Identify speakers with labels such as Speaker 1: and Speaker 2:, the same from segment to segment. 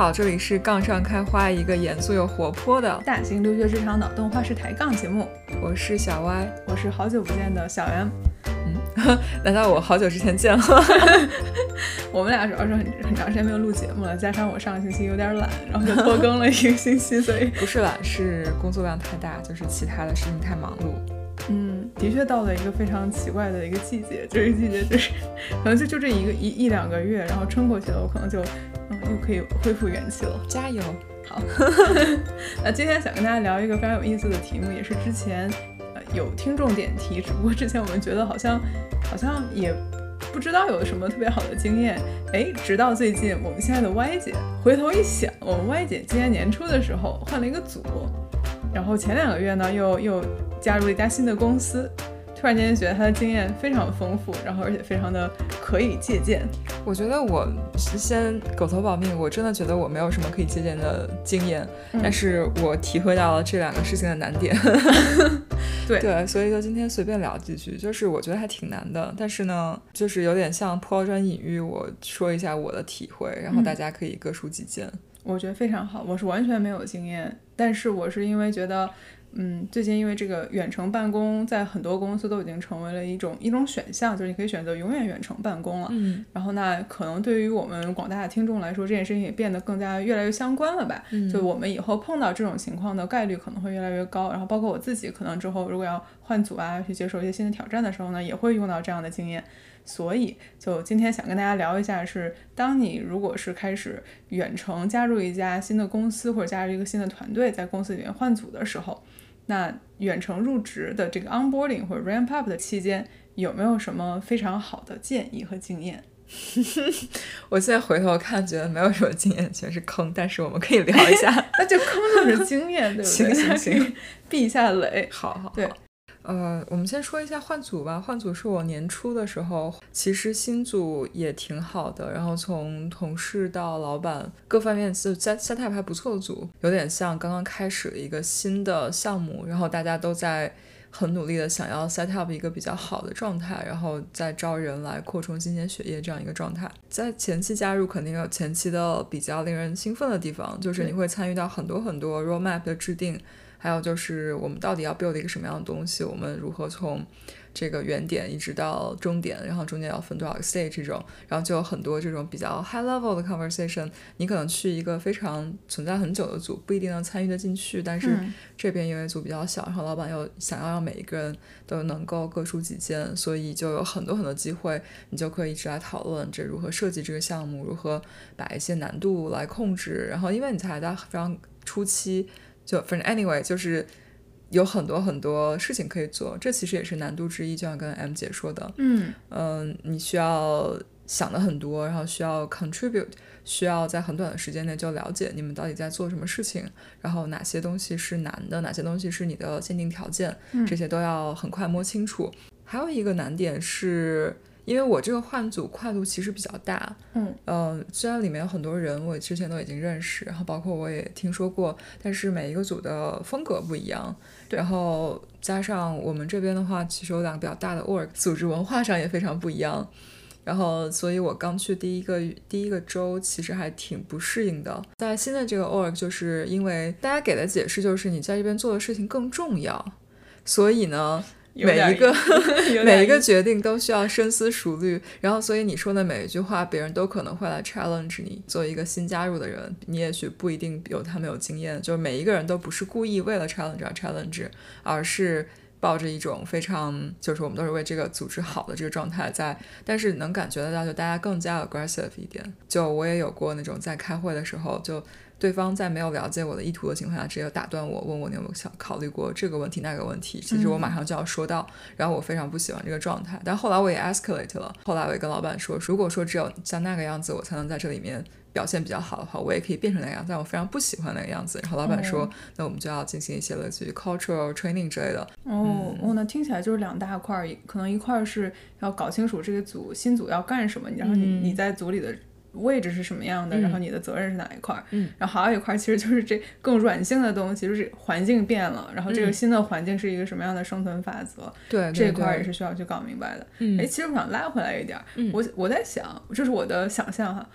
Speaker 1: 好，这里是杠上开花，一个严肃又活泼的
Speaker 2: 大型留学职场脑洞花式抬杠节目。
Speaker 1: 我是小歪，
Speaker 2: 我是好久不见的小袁。
Speaker 1: 难道我好久之前见了？
Speaker 2: 我们俩主要是很长时间没有录节目了，加上我上个星期有点懒，然后就拖更了一个星期，所以
Speaker 1: 不是懒，是工作量太大，就是其他的事情太忙碌。
Speaker 2: 的确到了一个非常奇怪的一个季节，这个季节就是可能就这一两个月，然后撑过去了，我可能就又可以恢复元气了。
Speaker 1: 加油！
Speaker 2: 好，那今天想跟大家聊一个非常有意思的题目，也是之前有听众点题，只不过之前我们觉得好像也不知道有什么特别好的经验，直到最近我们现在的 Y 姐回头一想，我们 Y 姐今年年初的时候换了一个组，然后前2个月呢又加入了一家新的公司，突然间觉得她的经验非常丰富，然后而且非常的可以借鉴。
Speaker 1: 我觉得我先狗头保命，我真的觉得我没有什么可以借鉴的经验，但是我体会到了这2个事情的难点。对，所以就今天随便聊几句，就是我觉得还挺难的，但是呢就是有点像抛砖引玉，我说一下我的体会，然后大家可以各抒己见。
Speaker 2: 我觉得非常好，我是完全没有经验，但是我是因为觉得最近因为这个远程办公在很多公司都已经成为了一种选项，就是你可以选择永远远程办公了。然后那可能对于我们广大的听众来说，这件事情也变得更加越来越相关了吧。就我们以后碰到这种情况的概率可能会越来越高，然后包括我自己可能之后如果要换组啊，去接受一些新的挑战的时候呢，也会用到这样的经验。所以就今天想跟大家聊一下，是当你如果是开始远程加入一家新的公司，或者加入一个新的团队，在公司里面换组的时候，那远程入职的这个 onboarding 或者 ramp up 的期间，有没有什么非常好的建议和经验？
Speaker 1: 我现在回头看觉得没有什么经验，全是坑，但是我们可以聊一下。
Speaker 2: 那就坑就是经验，对不对？
Speaker 1: 行，
Speaker 2: 避一下雷。
Speaker 1: 好，
Speaker 2: 对。
Speaker 1: 我们先说一下换组吧。换组是我年初的时候，其实新组也挺好的，然后从同事到老板各方面是setup还不错的组，有点像刚刚开始的一个新的项目，然后大家都在很努力的想要 set up 一个比较好的状态，然后再招人来扩充新鲜血液这样一个状态。在前期加入肯定有前期的比较令人兴奋的地方，就是你会参与到很多 roadmap 的制定，还有就是我们到底要 build 一个什么样的东西，我们如何从这个原点一直到终点，然后中间要分多少个 stage 这种，然后就有很多这种比较 high level 的 conversation。 你可能去一个非常存在很久的组不一定能参与得进去，但是这边因为组比较小，然后老板又想要让每一个人都能够各抒己见，所以就有很多机会，你就可以一直来讨论这如何设计这个项目，如何把一些难度来控制，然后因为你才在非常初期，就反正 anyway 就是有很多事情可以做，这其实也是难度之一，就像跟 M 姐说的。你需要想的很多，然后需要 contribute， 需要在很短的时间内就了解你们到底在做什么事情，然后哪些东西是难的，哪些东西是你的限定条件，这些都要很快摸清楚。还有一个难点是因为我这个换组跨度其实比较大，虽然里面有很多人我之前都已经认识，然后包括我也听说过，但是每一个组的风格不一样，然后加上我们这边的话其实有2个比较大的 org， 组织文化上也非常不一样，然后所以我刚去第一个周其实还挺不适应的。在新的这个 org， 就是因为大家给的解释就是你在这边做的事情更重要，所以呢每一个决定都需要深思熟虑，然后所以你说的每一句话别人都可能会来 challenge 你。作为一个新加入的人，你也许不一定他们有经验，就是每一个人都不是故意为了 challenge 而是抱着一种非常就是我们都是为这个组织好的这个状态在，但是能感觉得到就大家更加 aggressive 一点。就我也有过那种在开会的时候，就对方在没有了解我的意图的情况下直接打断我，问我你有没有想考虑过这个问题那个问题，其实我马上就要说到，然后我非常不喜欢这个状态。但后来我也 escalate 了，后来我也跟老板说，如果说只有像那个样子我才能在这里面表现比较好的话，我也可以变成那个样子，但我非常不喜欢那个样子。然后老板说那我们就要进行一些类似于 cultural training 之类的。
Speaker 2: 那听起来就是2大块，可能一块是要搞清楚这个新组要干什么，然后你在组里的位置是什么样的，然后你的责任是哪一块，然后还有一块其实就是这更软性的东西，就是环境变了，然后这个新的环境是一个什么样的生存法则，
Speaker 1: 对，
Speaker 2: 这一块也是需要去搞明白的。其实我想拉回来一点，我在想，这是我的想象哈，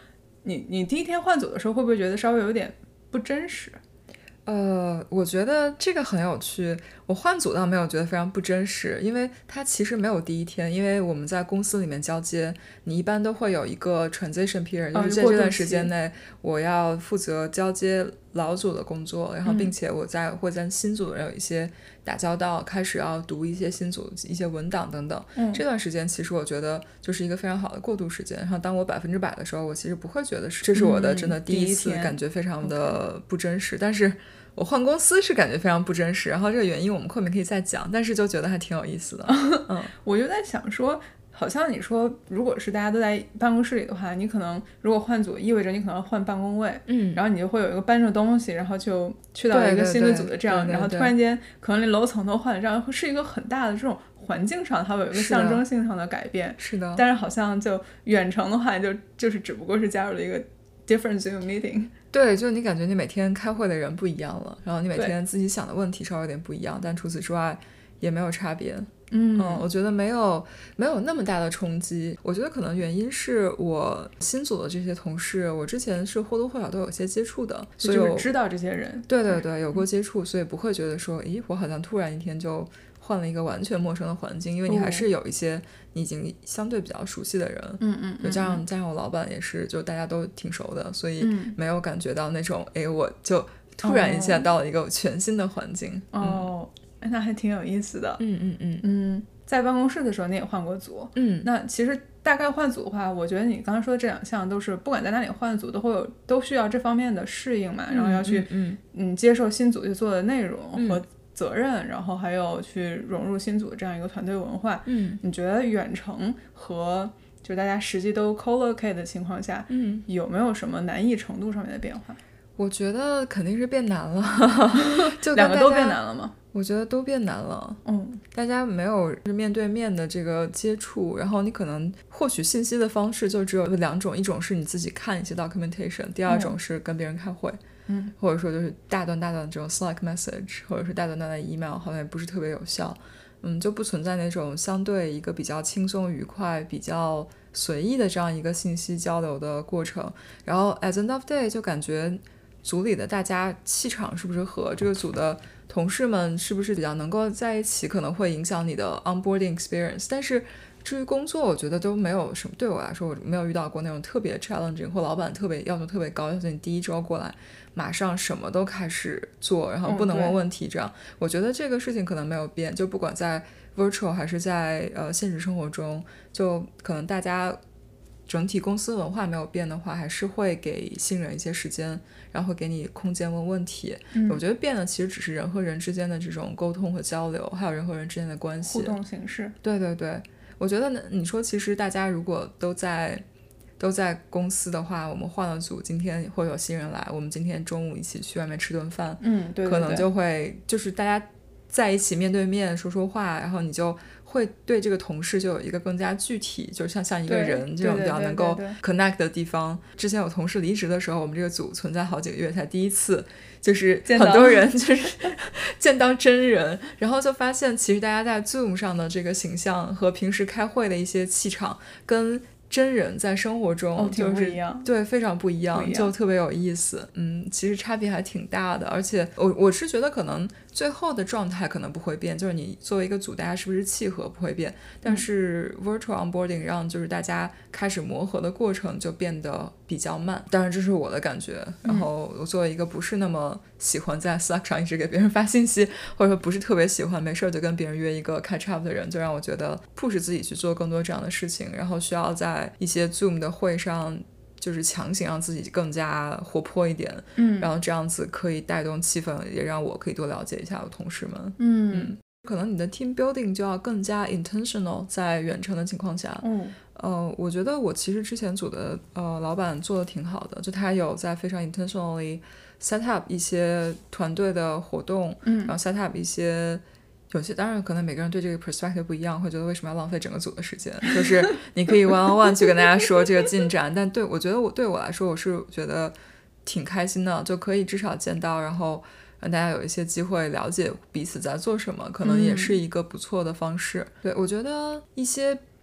Speaker 2: 你第一天换组的时候会不会觉得稍微有点不真实？
Speaker 1: 我觉得这个很有趣。我换组倒没有觉得非常不真实，因为它其实没有第一天，因为我们在公司里面交接，你一般都会有一个 transition period，就是在这段时间内，我要负责交接老组的工作，然后并且我会在新组有一些打交道，开始要读一些新组一些文档等等。这段时间其实我觉得就是一个非常好的过渡时间。然后当我100%的时候，我其实不会觉得这是我的真的第一次，感觉非常的不真实。但是我换公司是感觉非常不真实，然后这个原因我们后面可以再讲，但是就觉得还挺有意思的。
Speaker 2: 我就在想说，好像你说如果是大家都在办公室里的话，你可能如果换组意味着你可能换办公位，然后你就会有一个搬着东西，然后就去到一个新的组的这样，然后突然间可能连楼层都换了，这样是一个很大的这种环境上它会有一个象征性上的改变。
Speaker 1: 是的，
Speaker 2: 但是好像就远程的话就是只不过是加入了一个 different Zoom meeting。
Speaker 1: 对，就你感觉你每天开会的人不一样了，然后你每天自己想的问题稍微有点不一样，但除此之外也没有差别。我觉得没有那么大的冲击。我觉得可能原因是我新组的这些同事，我之前是或多或少都有些接触的，所以
Speaker 2: 就是知道这些人。
Speaker 1: 对对对，有过接触，所以不会觉得说，咦，我好像突然一天就换了一个完全陌生的环境，因为你还是有一些你已经相对比较熟悉的人。就加上我老板也是，就大家都挺熟的，所以没有感觉到那种，我就突然一下到了一个全新的环境。
Speaker 2: 那还挺有意思的。在办公室的时候你也换过组。那其实大概换组的话，我觉得你刚刚说的这2项都是不管在哪里换组都需要这方面的适应嘛，然后要去接受新组去做的内容和责任，然后还有去融入新组的这样一个团队文化。你觉得远程和就大家实际都 co-locate 的情况下，有没有什么难易程度上面的变化？
Speaker 1: 我觉得肯定是变难了。就
Speaker 2: 两个都变难了吗？
Speaker 1: 我觉得都变难了。大家没有面对面的这个接触，然后你可能获取信息的方式就只有2种，一种是你自己看一些 documentation， 第二种是跟别人开会。或者说就是大段这种 Slack message， 或者是大段的 email， 好像也不是特别有效。就不存在那种相对一个比较轻松愉快比较随意的这样一个信息交流的过程。然后 at the end of day 就感觉组里的大家气场是不是和这个组的同事们是不是比较能够在一起，可能会影响你的 onboarding experience。但是至于工作，我觉得都没有什么，对我来说我没有遇到过那种特别 challenging 或老板要求特别高，要求你第一周过来马上什么都开始做，然后不能问问题这样。我觉得这个事情可能没有变，就不管在 virtual 还是在现实生活中，就可能大家整体公司文化没有变的话，还是会给新人一些时间，然后会给你空间问问题。我觉得变的其实只是人和人之间的这种沟通和交流，还有人和人之间的关系
Speaker 2: 互动形式。
Speaker 1: 对对对，我觉得你说其实大家如果都在公司的话，我们换了组，今天会有新人来，我们今天中午一起去外面吃顿饭，
Speaker 2: 对，
Speaker 1: 可能就会就是大家在一起面对面说说话，然后你就会对这个同事就有一个更加具体，就像一个人这种比较能够 connect 的地方。之前有同事离职的时候，我们这个组存在好几个月才第一次就是很多人就是见到真人，然后就发现其实大家在 Zoom 上的这个形象和平时开会的一些气场跟真人在生活中就是对非常不一样，就特别有意思。其实差别还挺大的，而且我是觉得可能最后的状态可能不会变，就是你作为一个组大家是不是契合不会变，但是 virtual onboarding 让就是大家开始磨合的过程就变得比较慢，当然这是我的感觉。然后我作为一个不是那么喜欢在 Slack 上一直给别人发信息，或者说不是特别喜欢没事就跟别人约一个 catch up 的人，就让我觉得 push 自己去做更多这样的事情，然后需要在一些 Zoom 的会上就是强行让自己更加活泼一点，然后这样子可以带动气氛，也让我可以多了解一下我同事们。可能你的 team building 就要更加 intentional， 在远程的情况下。我觉得我其实之前组的老板做的挺好的，就他有在非常 intentionally set up 一些团队的活动，然后 set up 一些有些当然可能每个人对这个 perspective 不一样，会觉得为什么要浪费整个组的时间，就是你可以 one on one 去跟大家说这个进展，但我觉得对我来说我是觉得挺开心的，就可以至少见到，然后让大家有一些机会了解彼此在做什么，可能也是一个不错的方式。对，我觉得一些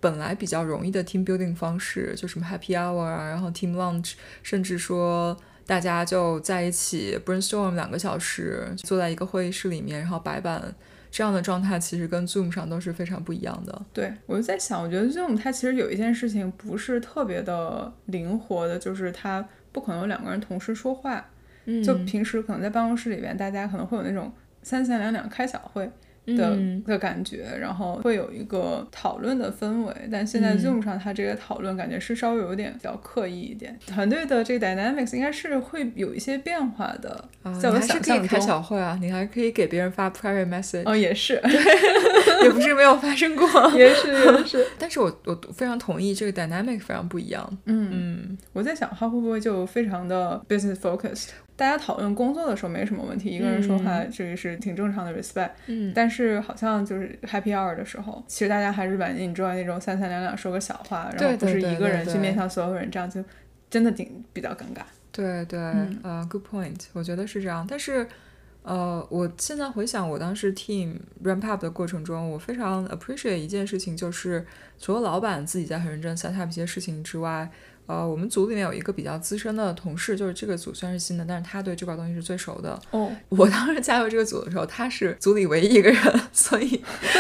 Speaker 1: 本来比较容易的 team building 方式，就什么 happy hour 啊，然后 team lunch， 甚至说大家就在一起 brainstorm 2个小时，坐在一个会议室里面，然后白板，这样的状态其实跟 Zoom 上都是非常不一样的。
Speaker 2: 对，我就在想，我觉得 Zoom 它其实有一件事情不是特别的灵活的，就是它不可能有2个人同时说话。就平时可能在办公室里边，大家可能会有那种三三两两开小会的感觉，然后会有一个讨论的氛围，但现在 Zoom 上它这个讨论感觉是稍微有点比较刻意一点。团队的这个 dynamics 应该是会有一些变化的，在我想象中。你还是可以
Speaker 1: 开小会啊，你还可以给别人发 private message。
Speaker 2: 也是，
Speaker 1: 也不是没有发生过。
Speaker 2: 也是。
Speaker 1: 但是我非常同意，这个 dynamic 非常不一样。
Speaker 2: 我在想它会不会就非常的 business focused。大家讨论工作的时候没什么问题，一个人说话这个是挺正常的 respect。但是好像就是 happy hour 的时候，其实大家还是把你知道那种三三两两说个小话，然后不是一个人去面向所有人，这样就真的比较尴尬。
Speaker 1: 对，good point， 我觉得是这样。但是我现在回想我当时 team ramp up 的过程中，我非常 appreciate 一件事情，就是除了老板自己在很认真 set up 一些事情之外，我们组里面有一个比较资深的同事，就是这个组虽然是新的，但是他对这块东西是最熟的。我当时加入这个组的时候，他是组里唯一一个人，所以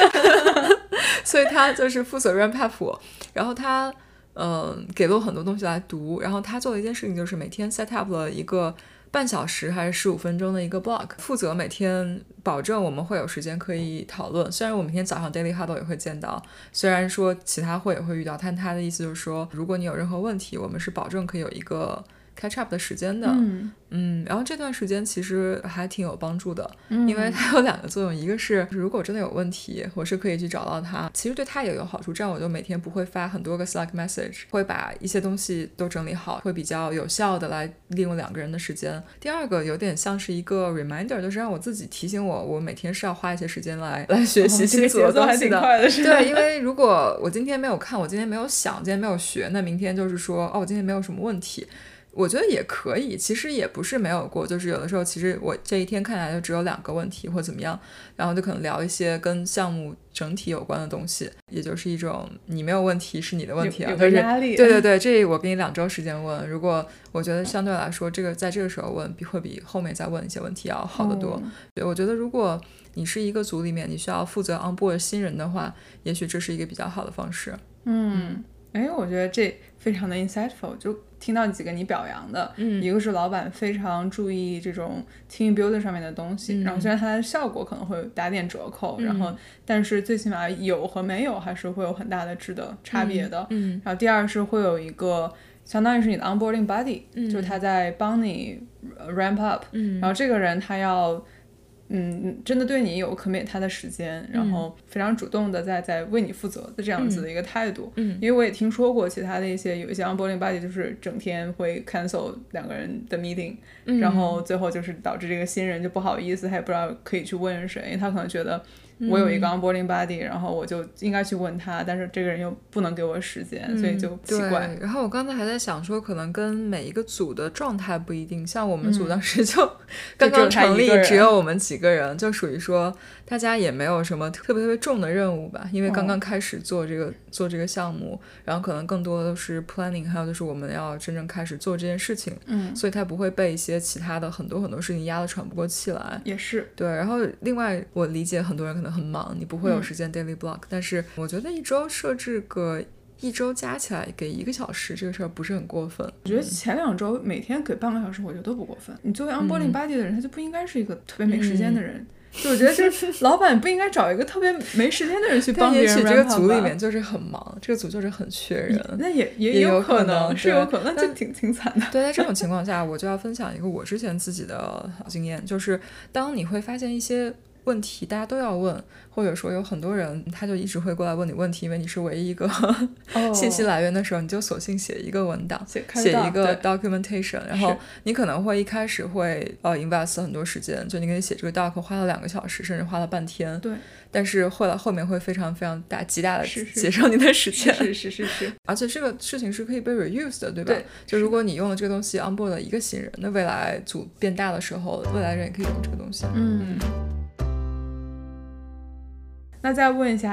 Speaker 1: 他就是负责 ramp up 我，然后他给了我很多东西来读，然后他做的一件事情就是每天 set up 了一个半小时还是15分钟的一个 block， 负责每天保证我们会有时间可以讨论。虽然我每天早上 daily huddle 也会见到，虽然说其他会也会遇到，但他的意思就是说，如果你有任何问题，我们是保证可以有一个 catch up 的时间的。然后这段时间其实还挺有帮助的，因为它有2个作用，一个是如果真的有问题，我是可以去找到他，其实对他也有好处，这样我就每天不会发很多个 Slack message， 会把一些东西都整理好，会比较有效的来利用2个人的时间。第二个有点像是一个 reminder， 就是让我自己提醒我每天是要花一些时间来学习新组的东西的。对，因为如果我今天没有看，我今天没有想，今天没有学，那明天就是说我今天没有什么问题，我觉得也可以，其实也不是没有过，就是有的时候其实我这一天看来就只有2个问题或怎么样，然后就可能聊一些跟项目整体有关的东西，也就是一种你没有问题是你的问题啊，
Speaker 2: 有个压力。
Speaker 1: 对，这我给你2周时间问，如果我觉得相对来说这个在这个时候问会比后面再问一些问题要好得多。对，我觉得如果你是一个组里面你需要负责 onboard 新人的话，也许这是一个比较好的方式。
Speaker 2: 我觉得这非常的 insightful， 就听到几个你表扬的，一个是老板非常注意这种 team building 上面的东西，然后虽然它的效果可能会打点折扣，然后但是最起码有和没有还是会有很大的质的差别的。然后第二是会有一个相当于是你的 onboarding buddy，就是他在帮你 ramp up，然后这个人他要真的对你有 commit 他的时间，然后非常主动的在为你负责的这样子的一个态度。因为我也听说过其他的有一些 onboarding buddy 就是整天会 cancel 2个人的 meeting，然后最后就是导致这个新人就不好意思，他也不知道可以去问谁，因为他可能觉得我有一个 onboarding buddy，然后我就应该去问他，但是这个人又不能给我时间，所以就奇怪。
Speaker 1: 对，然后我刚才还在想说可能跟每一个组的状态不一定，像我们组当时就刚刚成立，只有我们几个人，就属于说大家也没有什么特别重的任务吧，因为刚刚开始做这个项目，然后可能更多的都是 planning， 还有就是我们要真正开始做这件事情，所以他不会被一些其他的很多事情压得喘不过气来。
Speaker 2: 也是
Speaker 1: 对，然后另外我理解很多人可能很忙，你不会有时间 daily block，但是我觉得一周设置个1周加起来给1个小时，这个事儿不是很过分。
Speaker 2: 我觉得前2周每天给半个小时，我觉得都不过分。你作为 onboarding buddy 的人，他就不应该是一个特别没时间的人。就我觉得就是老板不应该找一个特别没时间的人去帮别人。
Speaker 1: 但也许这个组里面就是很忙，这个组就是很缺人。
Speaker 2: 那也有可能是有可能，那就挺惨的。
Speaker 1: 对，在这种情况下，我就要分享一个我之前自己的经验，就是当你会发现一些问题大家都要问，或者说有很多人他就一直会过来问你问题，因为你是唯一一个信息来源的时候，你就索性写一个文档，写一个 documentation， 然后你可能会一开始会invest 很多时间，就你给你写这个 doc 花了2个小时，甚至花了半天。
Speaker 2: 对，
Speaker 1: 但是后面会非常非常极大的节省你的时间。
Speaker 2: 是
Speaker 1: 而且这个事情是可以被 reuse 的，对吧？对，就如果你用了这个东西 onboard 了一个新人，那未来组变大的时候，未来人也可以用这个东西。
Speaker 2: 那再问一下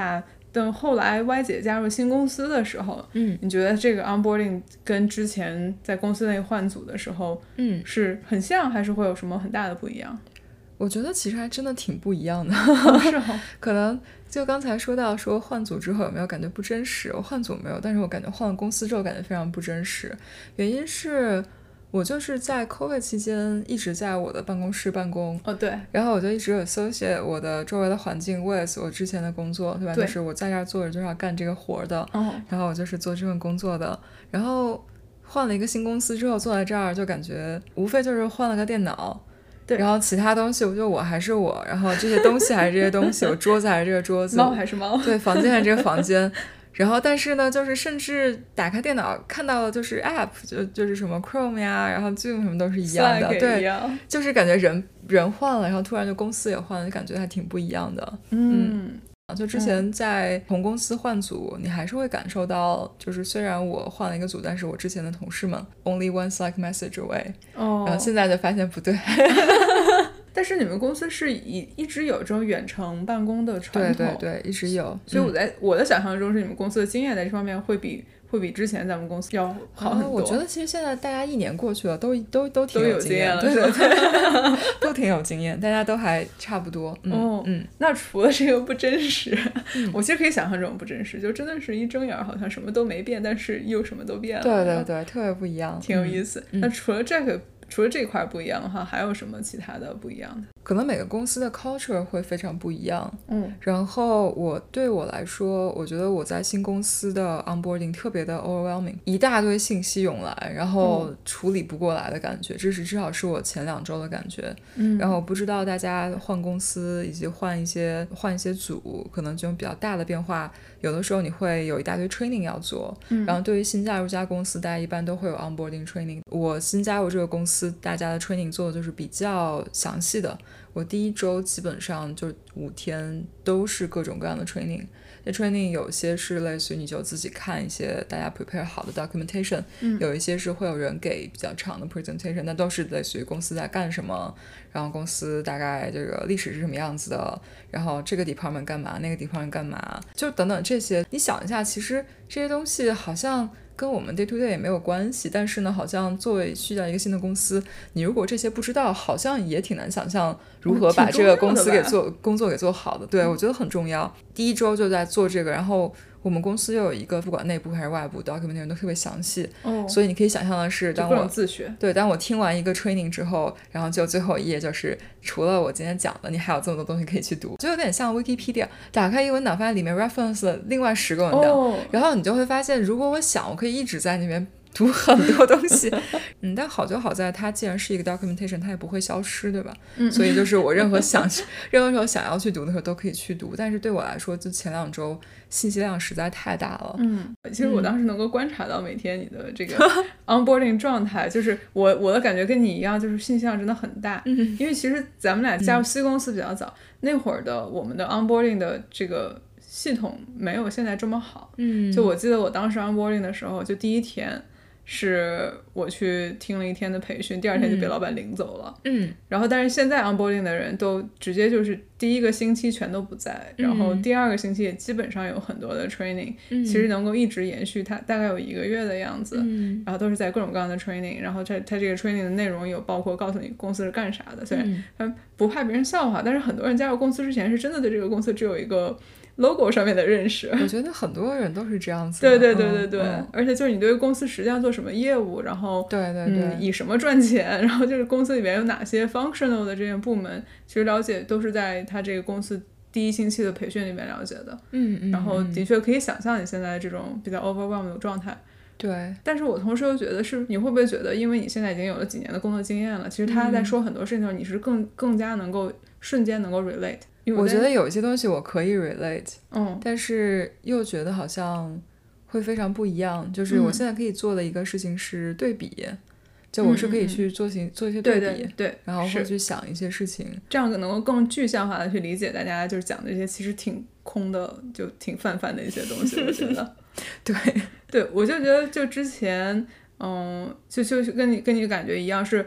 Speaker 2: 等后来 Y 姐加入新公司的时候，你觉得这个 onboarding 跟之前在公司内换组的时候，是很像，还是会有什么很大的不一样？
Speaker 1: 我觉得其实还真的挺不一样的。
Speaker 2: 是哦，
Speaker 1: 可能就刚才说到说换组之后有没有感觉不真实，我换组没有，但是我感觉换了公司之后感觉非常不真实。原因是我就是在 COVID 期间一直在我的办公室办公，
Speaker 2: 对，
Speaker 1: 然后我就一直有associate我的周围的环境 with 我之前的工作，对吧？
Speaker 2: 对，
Speaker 1: 就是我在这儿做着就是要干这个活的，然后我就是做这份工作的，然后换了一个新公司之后坐在这儿就感觉无非就是换了个电脑，
Speaker 2: 对，
Speaker 1: 然后其他东西我还是我，然后这些东西还是这些东西，我桌子还是这个桌子，
Speaker 2: 猫还是猫，
Speaker 1: 对，房间还是这个房间。然后但是呢就是甚至打开电脑看到的就是 app 就是什么 Chrome 呀，然后 Zoom 什么都是一样的，对，就是感觉人换了，然后突然就公司也换了，就感觉还挺不一样的。就之前在同公司换组，你还是会感受到，就是虽然我换了一个组，但是我之前的同事们 only one Slack message away，然后现在就发现不对。
Speaker 2: 但是你们公司是一直有这种远程办公的传统，
Speaker 1: 对，一直有。
Speaker 2: 所以我的想象中是你们公司的经验在这方面会比之前咱们公司要好很多。
Speaker 1: 我觉得其实现在大家1年过去了，都挺
Speaker 2: 有
Speaker 1: 经验
Speaker 2: 了，
Speaker 1: 对，都挺有经验，大家都还差不多。
Speaker 2: 那除了这个不真实，我其实可以想象这种不真实，就真的是一睁眼好像什么都没变，但是又什么都变了。
Speaker 1: 对，特别不一样，
Speaker 2: 挺有意思。那除了这块不一样的话，还有什么其他的不一样的？
Speaker 1: 可能每个公司的 culture 会非常不一样。然后对我来说，我觉得我在新公司的 onboarding 特别的 overwhelming， 一大堆信息涌来，然后处理不过来的感觉，至少是我前2周的感觉。然后不知道大家换公司以及换一些组，可能这种比较大的变化，有的时候你会有一大堆 training 要做。然后对于新加入家公司，大家一般都会有 onboarding training。我新加入这个公司，大家的 training 做的就是比较详细的。我第1周基本上就5天都是各种各样的 training。这 training 有些是类似于你就自己看一些大家 prepare 好的 documentation，有一些是会有人给比较长的 presentation， 那都是类似于公司在干什么，然后公司大概这个历史是什么样子的，然后这个 department 干嘛，那个 department 干嘛，就等等这些。你想一下，其实这些东西好像跟我们 day to day 也没有关系，但是呢好像作为去到一个新的公司，你如果这些不知道，好像也挺难想象如何把这个公司工作给做好的。对，我觉得很重要。第1周就在做这个，然后我们公司又有一个不管内部还是外部 documentation 都特别详细，所以你可以想象的是，当我听完一个 training 之后，然后就最后一页就是除了我今天讲的，你还有这么多东西可以去读，就有点像 Wikipedia， 打开一个文档发现里面 reference 了另外10个文档，然后你就会发现，如果我想，我可以一直在那边读很多东西。但好就好在它既然是一个 documentation， 它也不会消失，对吧？所以就是我任何时候想要去读的时候都可以去读，但是对我来说，就前2周信息量实在太大了。
Speaker 2: 其实我当时能够观察到每天你的这个 onboarding 状态，就是我的感觉跟你一样，就是信息量真的很大。因为其实咱们俩加入新公司比较早，那会儿的我们的 onboarding 的这个系统没有现在这么好。就我记得我当时 onboarding 的时候，就第1天是我去听了1天的培训，第2天就被老板领走了。然后但是现在 onboarding 的人都直接就是第1个星期全都不在，然后第2个星期也基本上有很多的 training，其实能够一直延续，它大概有1个月的样子。然后都是在各种各样的 training， 然后它这个 training 的内容有包括告诉你公司是干啥的，所以不怕别人笑话，但是很多人加入公司之前是真的对这个公司只有一个logo 上面的认识。
Speaker 1: 我觉得很多人都是这样子的。
Speaker 2: 对，而且就是你对公司实际上做什么业务，然后
Speaker 1: 对，
Speaker 2: 以什么赚钱，然后就是公司里面有哪些 functional 的这些部门，其实了解都是在他这个公司第1星期的培训里面了解的。然后的确可以想象你现在这种比较 overwhelmed 的状态。
Speaker 1: 对，
Speaker 2: 但是我同时又觉得是，你会不会觉得因为你现在已经有了几年的工作经验了，其实他在说很多事情的时候，你是更加能够瞬间能够 relate。
Speaker 1: 我觉得有一些东西我可以 relate，但是又觉得好像会非常不一样。就是我现在可以做的一个事情是对比，就我是可以去做一些对比，
Speaker 2: 对，
Speaker 1: 然后会去想一些事情，
Speaker 2: 这样能够更具象化的去理解大家就是讲的这些其实挺空的，就挺泛的一些东西。我觉得对，我就觉得就之前就跟你感觉一样，是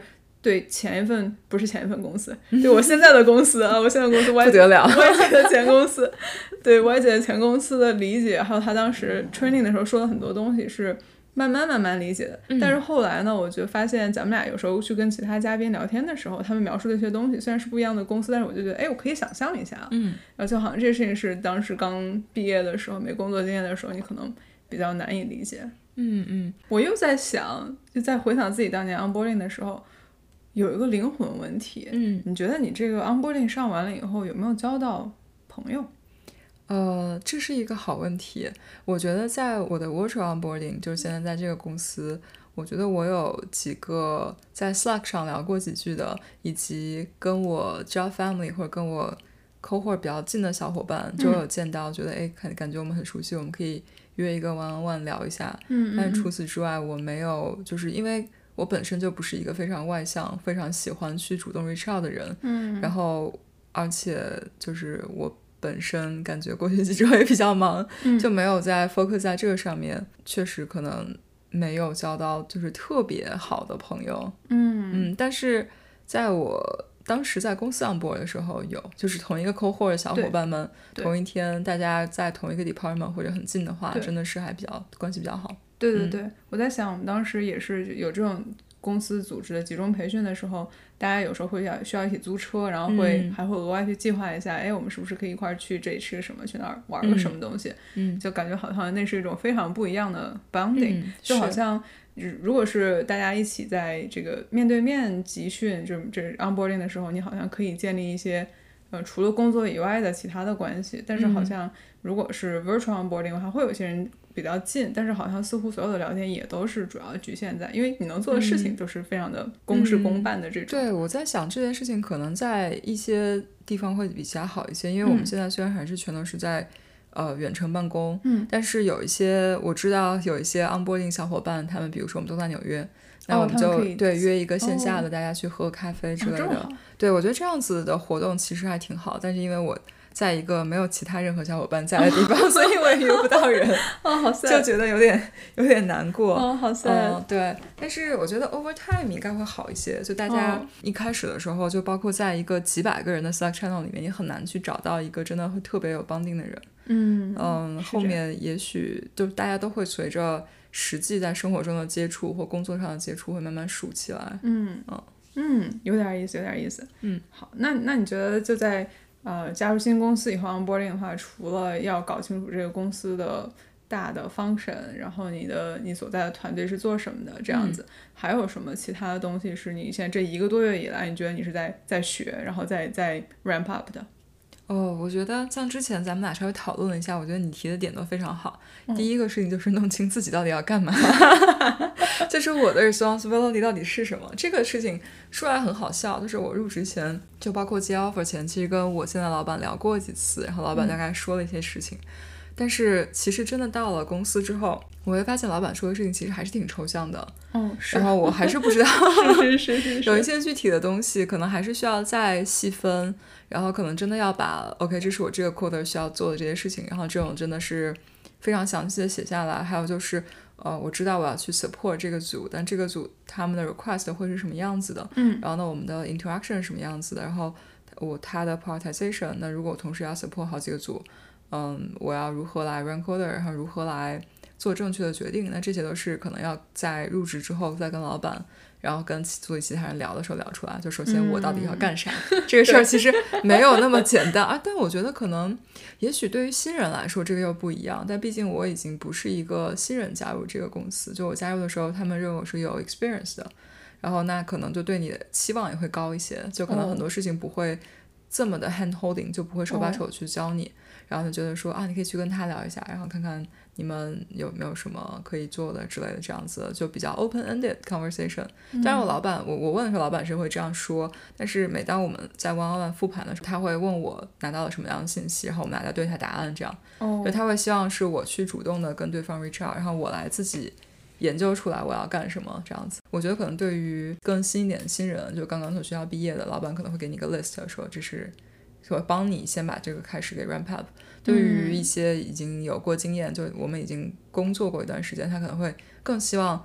Speaker 2: 对前一份不是前一份公司，对我现在的公司啊，我现在的公司
Speaker 1: 不得了
Speaker 2: ，Y 姐的前公司，对 Y 姐的前公司的理解，还有她当时 training 的时候说的很多东西是慢慢理解的。但是后来呢，我就发现咱们俩有时候去跟其他嘉宾聊天的时候，他们描述的一些东西虽然是不一样的公司，但是我就觉得，哎，我可以想象一下，然后就好像这个事情是当时刚毕业的时候，没工作经验的时候，你可能比较难以理解。我又在想，就在回想自己当年 onboarding 的时候，有一个灵魂问题。你觉得你这个 onboarding 上完了以后，有没有交到朋友？
Speaker 1: 这是一个好问题。我觉得在我的 virtual onboarding， 就是现在在这个公司，我觉得我有几个在 Slack 上聊过几句的，以及跟我 job family 或者跟我 cohort 比较近的小伙伴就有见到，觉得哎，感觉我们很熟悉，我们可以约一个 one-on-one 聊一下。但是除此之外，我没有，就是因为我本身就不是一个非常外向、非常喜欢去主动 reach out 的人。然后而且就是我本身感觉过学期之后也比较忙，就没有在 focus 在这个上面，确实可能没有交到就是特别好的朋友。但是在我当时在公司 onboard 的时候有，就是同一个 cohort 的小伙伴们，同一天大家在同一个 department 或者很近的话，真的是还比较关系比较好。
Speaker 2: 对，我在想我们当时也是有这种公司组织的集中培训的时候，大家有时候会需要一起租车，然后还会额外去计划一下，哎，我们是不是可以一块去这里吃个什么，去那儿玩个什么东西。就感觉好像那是一种非常不一样的 bonding。就好像如果是大家一起在这个面对面集训这 onboarding 的时候，你好像可以建立一些除了工作以外的其他的关系。但是好像如果是 virtual onboarding 的话，会有些人比较近，但是好像似乎所有的聊天也都是主要局限在，因为你能做的事情就是非常的公事公办的这种。
Speaker 1: 对，我在想这件事情可能在一些地方会比较好一些，因为我们现在虽然还是全都是在远程办公，但是有一些我知道有一些 onboarding 小伙伴，他们比如说我们都在纽约，那我们就对约一个线下的大家去喝咖啡之类的。对，我觉得这样子的活动其实还挺好，但是因为我在一个没有其他任何小伙伴在的地方，所以我也约不到人。
Speaker 2: 好 sad，
Speaker 1: 就觉得有点难过。
Speaker 2: 好 sad。
Speaker 1: 对，但是我觉得 over time 应该会好一些，就大家一开始的时候，就包括在一个几百个人的 Slack channel 里面，也很难去找到一个真的会特别有 bonding 的人。后面也许就大家都会随着实际在生活中的接触或工作上的接触会慢慢熟起来。
Speaker 2: 有点意思。好，那你觉得就在加入新公司以后 onboarding 的话，除了要搞清楚这个公司的大的 function， 然后你所在的团队是做什么的这样子，还有什么其他的东西是你现在这1个多月以来你觉得你是在学，然后在 ramp up 的？
Speaker 1: 我觉得像之前咱们俩稍微讨论了一下，我觉得你提的点都非常好。第一个事情就是弄清自己到底要干嘛，就是我的 responsibility 到底是什么。这个事情说来很好笑，就是我入职前就包括接 offer 前，其实跟我现在老板聊过几次，然后老板大概说了一些事情。但是其实真的到了公司之后，我会发现老板说的事情其实还是挺抽象的。然后我还是不知道
Speaker 2: 是
Speaker 1: 有一些具体的东西可能还是需要再细分，然后可能真的要把 OK 这是我这个 quarter 需要做的这些事情，然后这种真的是非常详细的写下来。还有就是我知道我要去 support 这个组，但这个组他们的 request 会是什么样子的，然后呢我们的 interaction 是什么样子的，然后它的 prioritization， 那如果我同时要 support 好几个组，我要如何来 run quarter， 然后如何来做正确的决定，那这些都是可能要在入职之后再跟老板然后跟组里其他人聊的时候聊出来。就首先我到底要干啥这个事儿其实没有那么简单啊，但我觉得可能也许对于新人来说这个又不一样，但毕竟我已经不是一个新人加入这个公司，就我加入的时候他们认为我是有 experience 的，然后那可能就对你的期望也会高一些，就可能很多事情不会这么的 hand holding， 就不会手把手去教你，然后就觉得说你可以去跟他聊一下，然后看看你们有没有什么可以做的之类的，这样子就比较 open-ended conversation。 当然我老板我问的时候老板是会这样说，但是每当我们在 one-on-one 复盘的时候，他会问我拿到了什么样的信息，然后我们俩再对他答案，这样所以他会希望是我去主动的跟对方 reach out， 然后我来自己研究出来我要干什么这样子。我觉得可能对于更新一点的新人，就刚刚从学校毕业的，老板可能会给你一个 list， 说这是说帮你先把这个开始给 ramp up。 对于一些已经有过经验，就我们已经工作过一段时间，他可能会更希望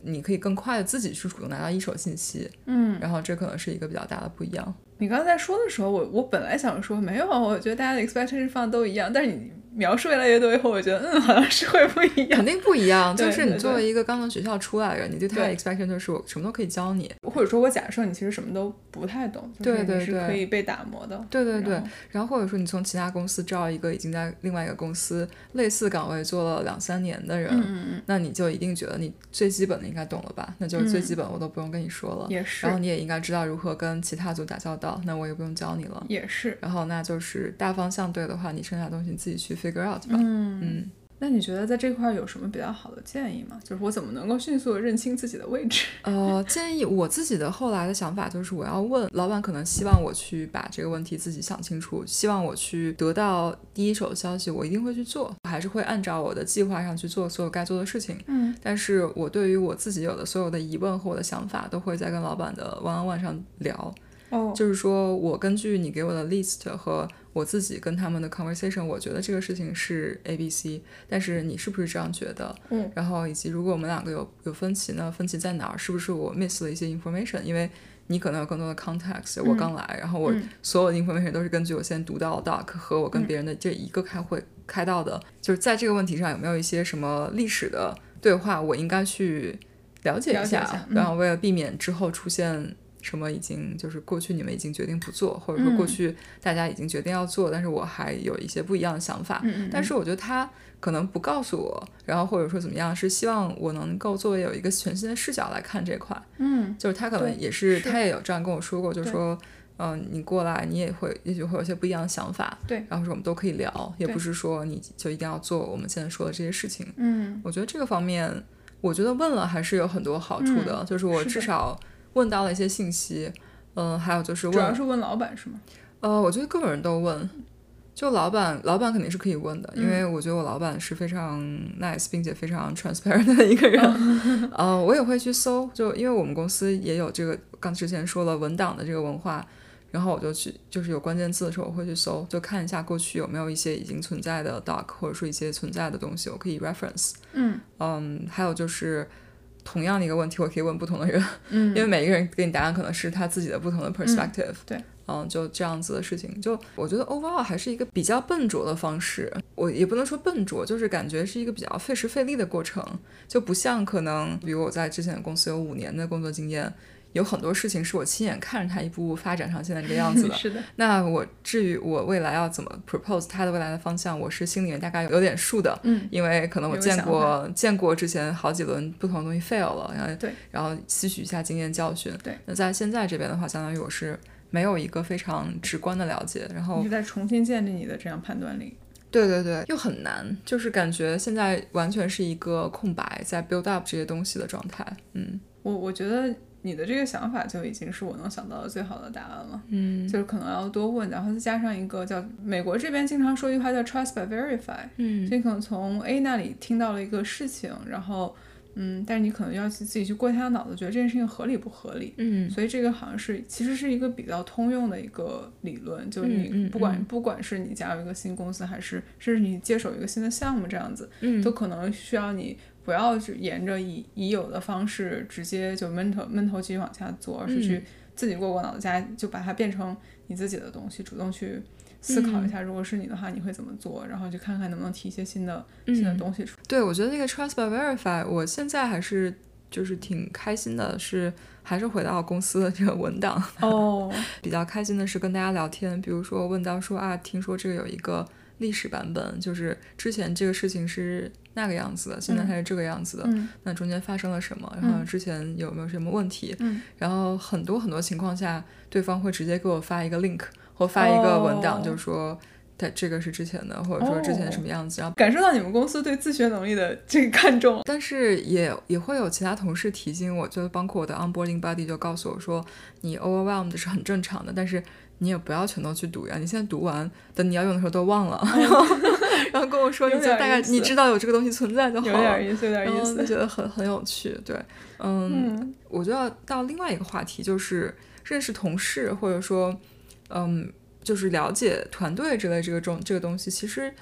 Speaker 1: 你可以更快的自己去主动拿到一手信息，然后这可能是一个比较大的不一样。
Speaker 2: 你刚才在说的时候，我本来想说没有，我觉得大家的 expectation 放都一样，但是你描述越来越多以后，我觉得好像是会不一样，
Speaker 1: 肯定不一样。
Speaker 2: 对
Speaker 1: 就是你作为
Speaker 2: 对
Speaker 1: 一个刚从学校出来的人，你对他的
Speaker 2: 对
Speaker 1: expectation 就是我什么都可以教你，
Speaker 2: 或者说我假设你其实什么都不太懂，就是你是可以被打磨的。
Speaker 1: 对对对，然后或者说你从其他公司招一个已经在另外一个公司类似岗位做了2-3年的人，那你就一定觉得你最基本的应该懂了吧，那就是最基本我都不用跟你说了，
Speaker 2: 也是，
Speaker 1: 然后你也应该知道如何跟其他组打交道，那我也不用教你了，
Speaker 2: 也是，
Speaker 1: 然后那就是大方向对的话，你剩下的东西你自己去 figure out 吧。
Speaker 2: 那你觉得在这块有什么比较好的建议吗？就是我怎么能够迅速的认清自己的位置？
Speaker 1: 建议我自己的后来的想法就是我要问老板，可能希望我去把这个问题自己想清楚，希望我去得到第一手的消息，我一定会去做，我还是会按照我的计划上去做所有该做的事情。但是我对于我自己有的所有的疑问和我的想法都会在跟老板的 one-on-one 上聊。就是说我根据你给我的 list 和我自己跟他们的 conversation， 我觉得这个事情是 ABC， 但是你是不是这样觉得？然后以及如果我们两个有分歧呢，分歧在哪儿？是不是我 miss 了一些 information？ 因为你可能有更多的 context， 我刚来，然后我所有的 information 都是根据我现在读到的 doc 和我跟别人的这一个开会开到的，就是在这个问题上有没有一些什么历史的对话我应该去了解一下，然后为了避免之后出现什么已经就是过去你们已经决定不做，或者说过去大家已经决定要做，但是我还有一些不一样的想法，但是我觉得他可能不告诉我，然后或者说怎么样，是希望我能够作为有一个全新的视角来看这块。就是他可能也是他也有这样跟我说过，就是说你过来你也许会有一些不一样的想法，
Speaker 2: 对，
Speaker 1: 然后说我们都可以聊，也不是说你就一定要做我们现在说的这些事情。我觉得这个方面我觉得问了还是有很多好处的，就是我至少问到了一些信息，还有就是
Speaker 2: 主要是问老板是吗？
Speaker 1: 我觉得各种人都问，就老板肯定是可以问的，因为我觉得我老板是非常 nice 并且非常 transparent 的一个人。我也会去搜，就因为我们公司也有这个刚之前说了文档的这个文化，然后我就去就是有关键字的时候我会去搜，就看一下过去有没有一些已经存在的 doc 或者说一些存在的东西我可以 reference。还有就是同样的一个问题我可以问不同的人，因为每一个人给你答案可能是他自己的不同的 perspective。
Speaker 2: 对，
Speaker 1: 就这样子的事情，就我觉得 overall 还是一个比较笨拙的方式，我也不能说笨拙，就是感觉是一个比较费时费力的过程，就不像可能比如我在之前的公司有5年的工作经验，有很多事情是我亲眼看着它一步步发展成现在这个样子的。
Speaker 2: 是的。
Speaker 1: 那我至于我未来要怎么 propose 它的未来的方向，我是心里面大概有点数的。因为可能我见过之前好几轮不同的东西 fail 了，然后吸取一下经验教训。
Speaker 2: 对。
Speaker 1: 那在现在这边的话，相当于我是没有一个非常直观的了解，然后
Speaker 2: 你是在重新建立你的这样判断力。
Speaker 1: 对对对，又很难，就是感觉现在完全是一个空白，在 build up 这些东西的状态。
Speaker 2: 我觉得你的这个想法就已经是我能想到的最好的答案了。就是可能要多问，然后再加上一个叫美国这边经常说一句话叫 trust by verify。所以可能从 A 那里听到了一个事情，然后但是你可能要自己去过一下脑子，觉得这件事情合理不合理。所以这个好像是其实是一个比较通用的一个理论，就是你不管是你加入一个新公司，还是甚至你接手一个新的项目这样子，都可能需要你不要沿着已有的方式直接就闷头继续往下做，而是去自己过脑子加，就把它变成你自己的东西，主动去思考一下，如果是你的话你会怎么做，然后去看看能不能提一些新的东西出来。
Speaker 1: 对，我觉得那个 trust by verify 我现在还是就是挺开心的，是还是回到公司的这个文档。比较开心的是跟大家聊天，比如说问到说听说这个有一个历史版本，就是之前这个事情是那个样子的，现在它是这个样子的，那中间发生了什么，然后之前有没有什么问题，然后很多情况下对方会直接给我发一个 link 或发一个文档，就是说它这个是之前的，或者说之前什么样子，然后
Speaker 2: 感受到你们公司对自学能力的这个看重。
Speaker 1: 但是也会有其他同事提醒我，就包括我的 onboarding buddy 就告诉我说你 overwhelmed 是很正常的，但是你也不要全都去读呀，你现在读完等你要用的时候都忘了。然后跟我说你就大概你知道有这个东西存在就好了，
Speaker 2: 有点意思
Speaker 1: 然后就觉得很有趣。对，我就要到另外一个话题，就是认识同事，或者说就是了解团队之类这个东西，其实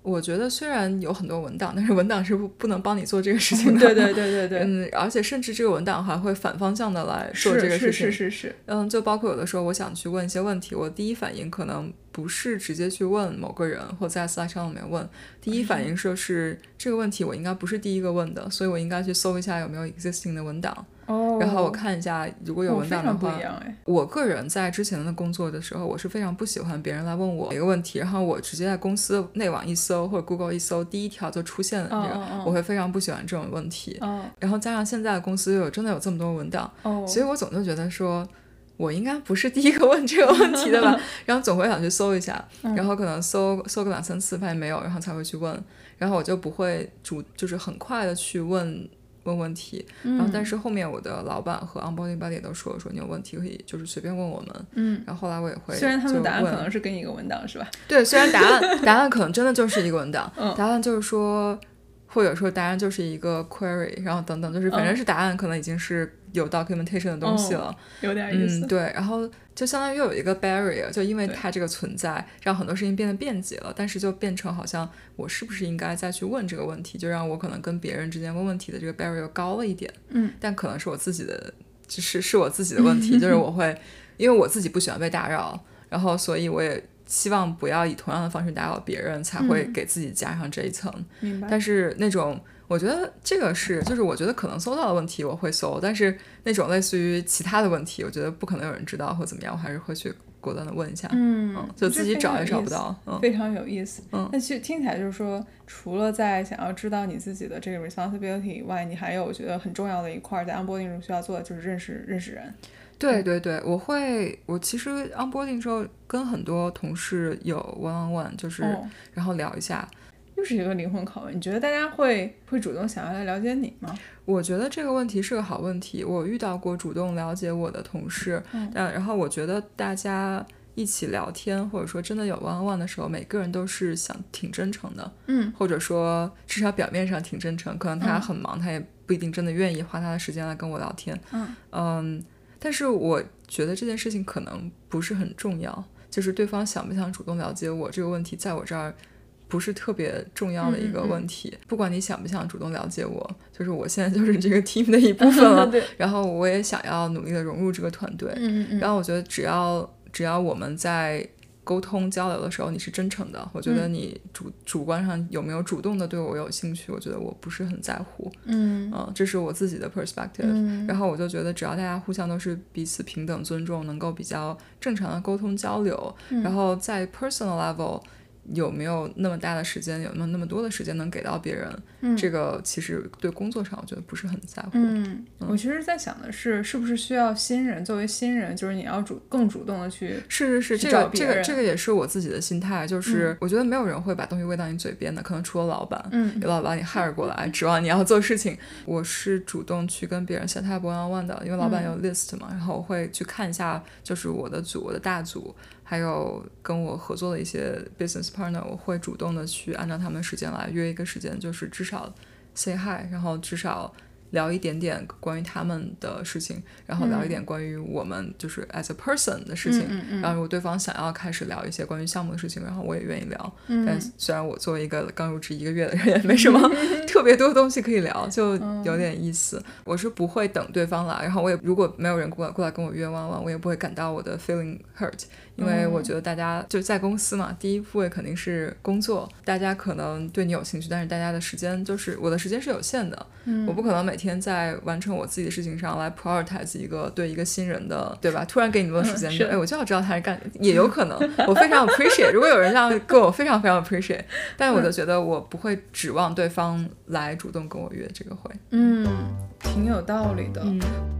Speaker 1: 我觉得虽然有很多文档，但是文档是不能帮你做这个事情的。
Speaker 2: 对，
Speaker 1: 而且甚至这个文档还会反方向的来做这个事情。
Speaker 2: 是。
Speaker 1: 就包括有的时候我想去问一些问题，我第一反应可能不是直接去问某个人或在 Slack 上里面问，第一反应是这个问题我应该不是第一个问的，所以我应该去搜一下有没有 existing 的文档。然后我看一下如果有文档的话，我个人在之前的工作的时候，我是非常不喜欢别人来问我一个问题，然后我直接在公司内网一搜或者 Google 一搜，第一条就出现了这个，我会非常不喜欢这种问题。然后加上现在的公司真的有这么多文档，所以我总就觉得说我应该不是第一个问这个问题的吧，然后总会想去搜一下，然后可能搜个2-3次发现没有，然后才会去问，然后我就不会就是很快的去问问题，然后但是后面我的老板和 onboarding buddy 都说你有问题可以就是随便问我们，然后后来我也会，
Speaker 2: 虽然他们答案可能是给你一个文档是吧？
Speaker 1: 对，虽然答案可能真的就是一个文档，答案就是说，或者说答案就是一个 query， 然后等等，就是反正是答案可能已经是有 documentation 的东西了，
Speaker 2: 有点意思。
Speaker 1: 对，然后就相当于有一个 barrier， 就因为它这个存在，让很多事情变得便捷了，但是就变成好像我是不是应该再去问这个问题，就让我可能跟别人之间问问题的这个 barrier 高了一点。但可能是我自己的，是我自己的问题，就是我会因为我自己不喜欢被打扰，然后所以我也希望不要以同样的方式打扰别人，才会给自己加上这一层。
Speaker 2: 明白。
Speaker 1: 但是那种我觉得这个就是我觉得可能搜到的问题我会搜，但是那种类似于其他的问题我觉得不可能有人知道或怎么样，我还是会去果断的问一下。就自己找也找不到。
Speaker 2: 非常有意思。那其实听起来就是说，除了在想要知道你自己的这个 responsibility 以外，你还有我觉得很重要的一块在 onboarding 中需要做的就是认识人。
Speaker 1: 对，我其实 onboarding 时候跟很多同事有 one-on-one， 就是然后聊一下。
Speaker 2: 又是一个灵魂拷问，你觉得大家会主动想要来了解你吗？
Speaker 1: 我觉得这个问题是个好问题，我遇到过主动了解我的同事，然后我觉得大家一起聊天或者说真的有 one-on-one 的时候，每个人都是挺真诚的，或者说至少表面上挺真诚，可能他很忙，他也不一定真的愿意花他的时间来跟我聊天，但是我觉得这件事情可能不是很重要，就是对方想不想主动了解我这个问题在我这儿不是特别重要的一个问题，不管你想不想主动了解我，就是我现在就是这个 team 的一部分了然后我也想要努力的融入这个团队，然后我觉得只要我们在沟通交流的时候你是真诚的，我觉得你主观上有没有主动的对我有兴趣，我觉得我不是很在乎，这是我自己的 perspective，然后我就觉得只要大家互相都是彼此平等尊重，能够比较正常的沟通交流，然后在 personal level有没有那么大的时间，有没有那么多的时间能给到别人，这个其实对工作上我觉得不是很在乎。
Speaker 2: 我其实在想的是不是需要新人，作为新人就是你要更主动的去
Speaker 1: 这个也是我自己的心态，就是我觉得没有人会把东西喂到你嘴边的，可能除了老板，有老板你 hire 过来指望你要做事情，我是主动去跟别人 set up one-on-one 的，因为老板有 list 嘛，然后我会去看一下就是我的组，我的大组还有跟我合作的一些 business partner， 我会主动的去按照他们的时间来约一个时间，就是至少 say hi， 然后至少聊一点点关于他们的事情，然后聊一点关于我们就是 as a person 的事情，然后如果对方想要开始聊一些关于项目的事情，然后我也愿意聊，但虽然我作为一个刚入职1个月的人也没什么特别多东西可以聊，就有点意思，我是不会等对方来，然后我也如果没有人过来跟我约one-on-one，我也不会感到我的 feeling hurt，因为我觉得大家就在公司嘛，第一部位肯定是工作，大家可能对你有兴趣，但是大家的时间就是我的时间是有限的，我不可能每天在完成我自己的事情上来 prioritize 对一个新人的，对吧？突然给你多时间，我就要知道他是干，也有可能我非常 appreciate 如果有人这样跟我非常非常 appreciate， 但是我就觉得我不会指望对方来主动跟我约这个会。
Speaker 2: 挺有道理的。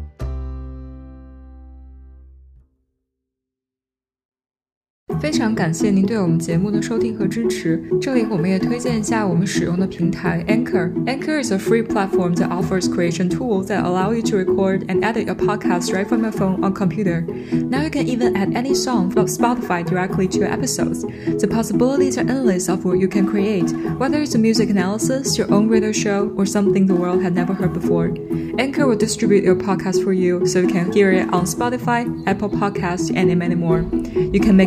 Speaker 1: 非常感谢您对我们节目的收听和支持，这里我们也推荐一下我们使用的平台 Anchor is a free platform that offers creation tools that allow you to record and edit your podcast right from your phone or computer. Now you can even add any song from Spotify directly to your episodes. The possibilities are endless of what you can create, whether it's a music analysis, your own radio show, or something the world had never heard before. Anchor will distribute your podcast for you so you can hear it on Spotify, Apple Podcasts, and many more. You can make money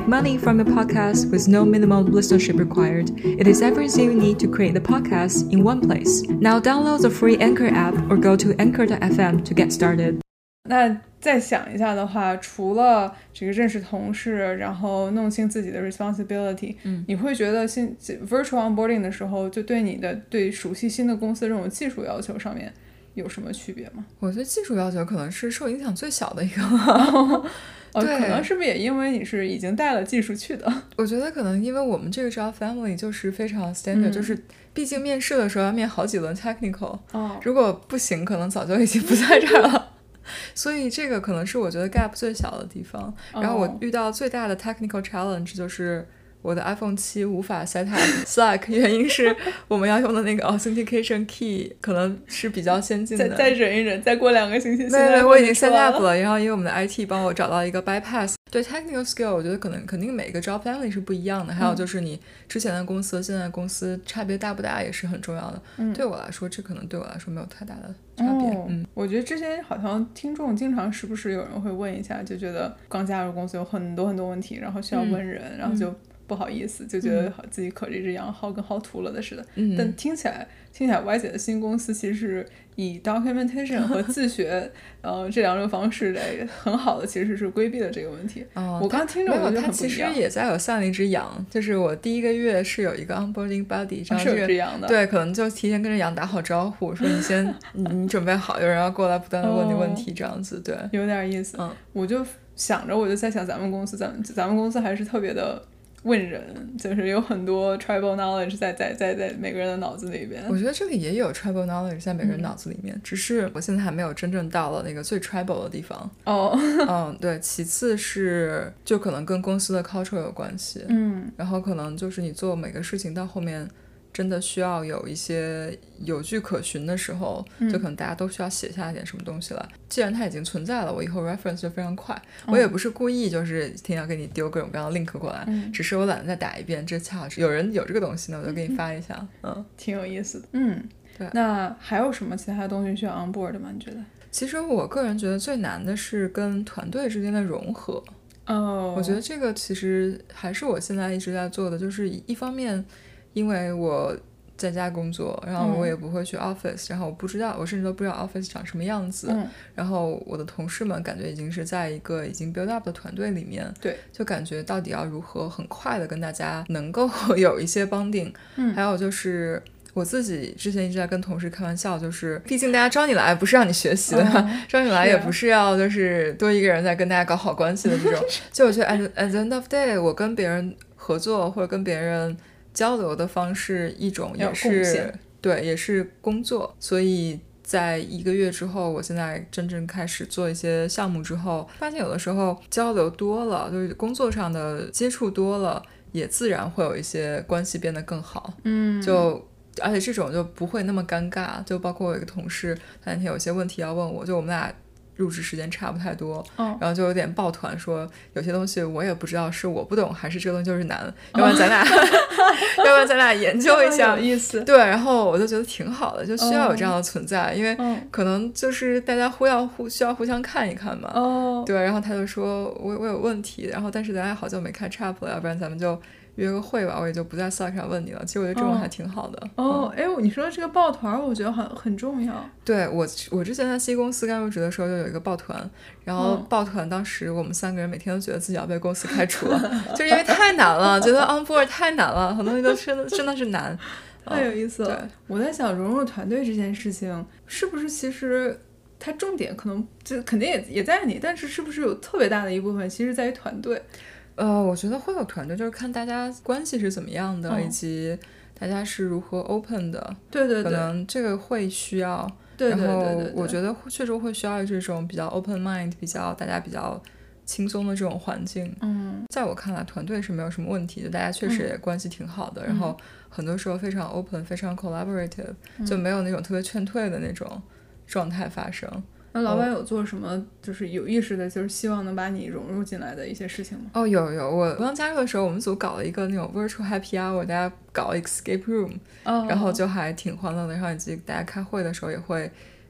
Speaker 1: from a podcast with no minimum listenership required. It is everything you need to create the podcast in one place. Now download the free Anchor app or go to anchor.fm to get started.
Speaker 2: 那再想一下的话，除了这个认识同事，然后弄清自己的 responsibility，你会觉得virtual onboarding 的时候，就对熟悉新的公司这种技术要求上面有什么区别吗？
Speaker 1: 我觉得技术要求可能是受影响最小的一个。
Speaker 2: 对，可能是不是也因为你是已经带了技术去的？
Speaker 1: 我觉得可能因为我们这个 job family 就是非常 standard，就是毕竟面试的时候要面好几轮 technical，如果不行可能早就已经不在这儿了。所以这个可能是我觉得 gap 最小的地方。然后我遇到最大的 technical challenge 就是我的 iPhone 7无法 set up Slack， 原因是我们要用的那个 authentication key 可能是比较先进的。
Speaker 2: 再忍一忍，再过2个星期。
Speaker 1: 对，我已经 set up 了。然后因为我们的 IT 帮我找到一个 bypass。对 technical skill 我觉得肯定每个 job family 是不一样的，还有就是你之前的公司现在的公司差别大不大也是很重要的。对我来说这可能对我来说没有太大的差别。
Speaker 2: 我觉得之前好像听众经常时不时有人会问一下，就觉得刚加入公司有很多问题，然后需要问人，然后就不好意思，就觉得自己可着这羊薅跟薅秃了的似的。但听起来歪姐的新公司其实是以 documentation 和自学这2种方式来很好的其实是规避了这个问题。我刚听着我觉得很不一样。他
Speaker 1: 其实也在有像一只羊，就是我第1个月是有一个 onboarding buddy，
Speaker 2: 是有这样的。
Speaker 1: 对，可能就提前跟着羊打好招呼，说你先你准备好，有人要过来不断的问你问题，这样子。对，
Speaker 2: 有点意思。我就在想咱们公司还是特别的问人，就是有很多 tribal knowledge 在每个人的脑子里边。
Speaker 1: 我觉得这里也有 tribal knowledge 在每个人脑子里面，只是我现在还没有真正到了那个最 tribal 的地方。对，其次是就可能跟公司的 culture 有关系。然后可能就是你做每个事情到后面真的需要有一些有据可循的时候，就可能大家都需要写下一点什么东西来。既然它已经存在了，我以后 reference 就非常快。我也不是故意就是天天要给你丢各种各样的 link 过来，只是我懒得再打一遍，这恰好是有人有这个东西呢，我就给你发一下。
Speaker 2: 挺有意思的。
Speaker 1: 对。
Speaker 2: 那还有什么其他的东西需要 onboard 吗？你觉得？
Speaker 1: 其实我个人觉得最难的是跟团队之间的融合。我觉得这个其实还是我现在一直在做的，就是一方面因为我在家工作，然后我也不会去 office，然后我甚至都不知道 office 长什么样子。然后我的同事们感觉已经是在一个已经 build up 的团队里面，
Speaker 2: 对，
Speaker 1: 就感觉到底要如何很快的跟大家能够有一些 bonding。还有就是我自己之前一直在跟同事开玩笑，就是毕竟大家招你来不是让你学习的，招你来也不是要就是多一个人在跟大家搞好关系的这种。就我觉得 at the end of day， 我跟别人合作或者跟别人交流的方式一种也是对，也是工作。所以在1个月之后，我现在真正开始做一些项目之后，发现有的时候交流多了，就是工作上的接触多了，也自然会有一些关系变得更好。而且这种就不会那么尴尬。就包括我有一个同事，他那天有些问题要问我，就我们俩入职时间差不太多，然后就有点抱团说有些东西我也不知道是我不懂还是这个东西就是难，要不然咱俩研究一下。
Speaker 2: 有意思。
Speaker 1: 对，然后我就觉得挺好的，就需要有这样的存在，因为可能就是大家需要互相看一看嘛。对，然后他就说我有问题，然后但是咱俩好久没开 chat 了，要不然咱们就约个会吧，我也就不在 Slack 上问你了。其实我觉得这种还挺好的。
Speaker 2: 你说这个抱团我觉得很重要。
Speaker 1: 对，我之前在 C 公司刚入职的时候就有一个抱团，然后抱团当时我们3个人每天都觉得自己要被公司开除了就是因为太难了，觉得 onboard 太难了，很多东西都真的是难。
Speaker 2: 太有意思了。我在想融入团队这件事情是不是其实它重点可能就肯定也在你，但是是不是有特别大的一部分其实在于团队？
Speaker 1: 我觉得会有团队，就是看大家关系是怎么样的，以及大家是如何 open 的。
Speaker 2: 对，可
Speaker 1: 能这个会需要。然后我觉得确实会需要这种比较 open mind， 大家比较轻松的这种环境。在我看来团队是没有什么问题的，大家确实也关系挺好的，然后很多时候非常 open， 非常 collaborative，就没有那种特别劝退的那种状态发生。
Speaker 2: 那老板有做什么就是有意识的就是希望能把你融入进来的一些事情吗？
Speaker 1: 有，我刚加入的时候我们组搞了一个那种 virtual happy hour， 大家搞 escape room，然后就还挺欢乐的，然后以及大家开会的时候也会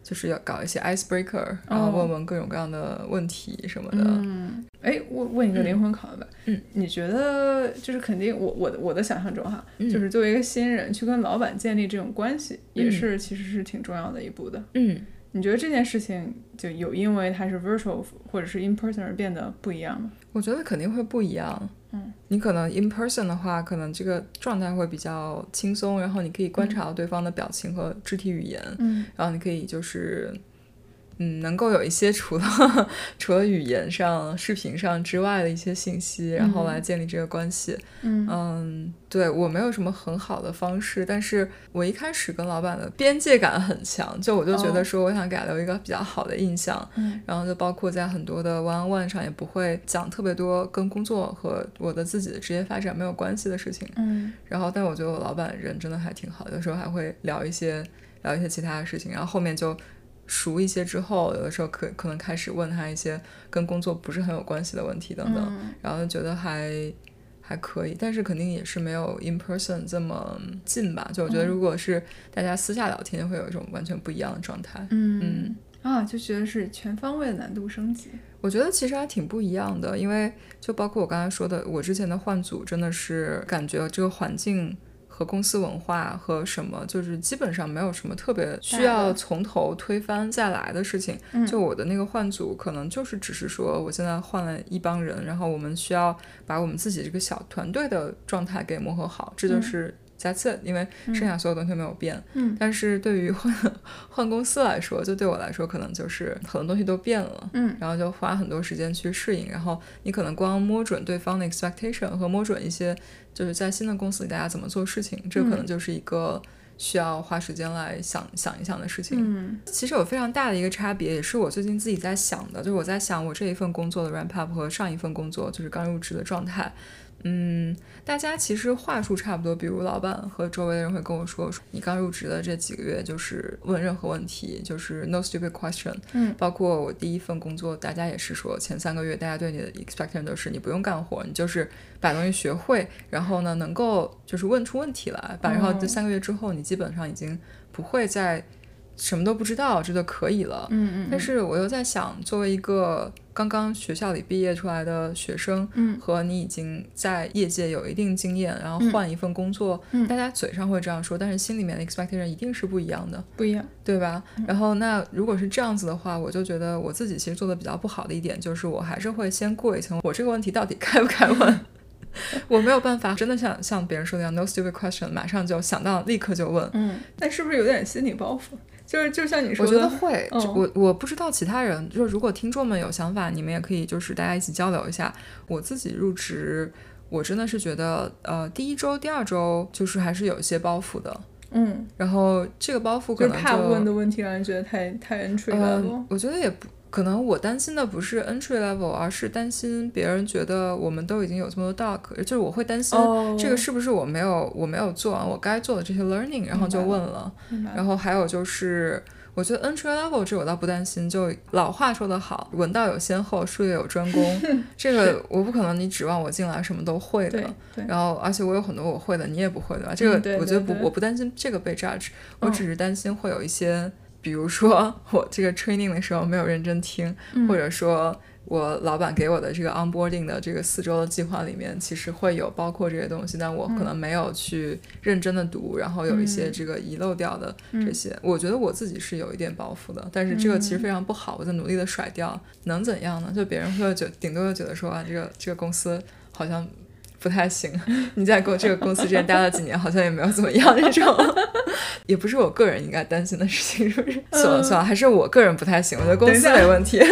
Speaker 1: 就是要搞一些 icebreaker，然后问问各种各样的问题什么的。
Speaker 2: 我问一个灵魂拷问吧，你觉得就是肯定我的想象中哈，就是作为一个新人去跟老板建立这种关系，也是其实是挺重要的一步的。你觉得这件事情就有因为它是 virtual 或者是 in person 而变得不一样吗？
Speaker 1: 我觉得肯定会不一样。你可能 in person 的话，可能这个状态会比较轻松，然后你可以观察到对方的表情和肢体语言，然后你可以就是能够有一些除了语言上视频上之外的一些信息，然后来建立这个关系。对，我没有什么很好的方式，但是我一开始跟老板的边界感很强，就我就觉得说我想给他留一个比较好的印象，然后就包括在很多的 one-on-one 上也不会讲特别多跟工作和我的自己的职业发展没有关系的事情。然后但我觉得我老板人真的还挺好的，有时候还会聊一些其他的事情，然后后面就熟一些之后，有的时候可能开始问他一些跟工作不是很有关系的问题等等，然后就觉得还可以，但是肯定也是没有 in person 这么近吧，就我觉得如果是大家私下聊天会有一种完全不一样的状态。
Speaker 2: 就觉得是全方位的难度升级。
Speaker 1: 我觉得其实还挺不一样的，因为就包括我刚才说的，我之前的换组真的是感觉这个环境和公司文化和什么就是基本上没有什么特别需要从头推翻再来的事情。就我的那个换组可能就是只是说我现在换了一帮人，然后我们需要把我们自己这个小团队的状态给磨合好，这就是that's it，因为剩下所有东西没有变。但是对于换公司来说，就对我来说可能就是很多东西都变了，然后就花很多时间去适应，然后你可能光摸准对方的 expectation 和摸准一些就是在新的公司里大家怎么做事情，这可能就是一个需要花时间来想一想的事情。其实有非常大的一个差别，也是我最近自己在想的，就是我在想我这一份工作的 ramp up 和上一份工作就是刚入职的状态。大家其实话术差不多，比如老板和周围的人会跟我说你刚入职的这几个月就是问任何问题就是 no stupid question。包括我第一份工作大家也是说前3个月大家对你的 expectation 都是你不用干活，你就是把东西学会，然后呢能够就是问出问题来，然后这3个月之后你基本上已经不会再什么都不知道，这就可以了。但是我又在想，作为一个刚刚学校里毕业出来的学生，和你已经在业界有一定经验，然后换一份工作，大家嘴上会这样说，但是心里面的 expectation 一定是不一样的，
Speaker 2: 不一样，
Speaker 1: 对吧？然后那如果是这样子的话，我就觉得我自己其实做的比较不好的一点就是我还是会先过一层，我这个问题到底该不该问我没有办法真的像别人说的一样 no stupid question 马上就想到立刻就问。
Speaker 2: 但是不是有点心理包袱？就像你说的，
Speaker 1: 我觉得会。我不知道其他人，就是如果听众们有想法，你们也可以就是大家一起交流一下。我自己入职，我真的是觉得第1周第2周就是还是有一些包袱的。然后这个包袱可能
Speaker 2: 就是怕问的问题让人觉得太 entry level。
Speaker 1: 我觉得也不可能，我担心的不是 entry level， 而是担心别人觉得我们都已经有这么多 doc， 就是我会担心这个是不是我没有做完我该做的这些 learning， 然后就问了。然后还有就是我觉得 entry level 这我倒不担心，就老话说得好，文道有先后，术业有专攻这个我不可能你指望我进来什么都会的。然后而且我有很多我会的你也不会的吧，这个我觉得我不担心这个被 judge， 我只是担心会有一些比如说我这个 training 的时候没有认真听，或者说我老板给我的这个 onboarding 的这个4周的计划里面其实会有包括这些东西，但我可能没有去认真的读，然后有一些这个遗漏掉的这些，我觉得我自己是有一点包袱的，但是这个其实非常不好，我在努力的甩掉，能怎样呢？就别人会顶多就觉得说啊，这个公司好像不太行，你在这个公司之前待了几年好像也没有怎么样，这种也不是我个人应该担心的事情，是不是？算了，还是我个人不太行，我觉得公司没问题。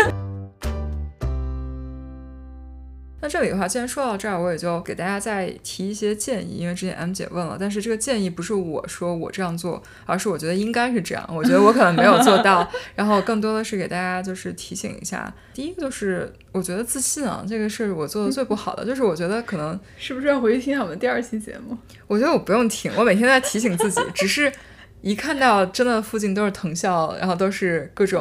Speaker 1: 那这里的话既然说到这儿，我也就给大家再提一些建议，因为之前 M 姐问了，但是这个建议不是我说我这样做，而是我觉得应该是这样，我觉得我可能没有做到然后更多的是给大家就是提醒一下。第一个就是我觉得自信啊，这个是我做的最不好的，就是我觉得可能
Speaker 2: 是不是要回去听我们第2期节目？
Speaker 1: 我觉得我不用听，我每天在提醒自己只是一看到真的附近都是藤校，然后都是各种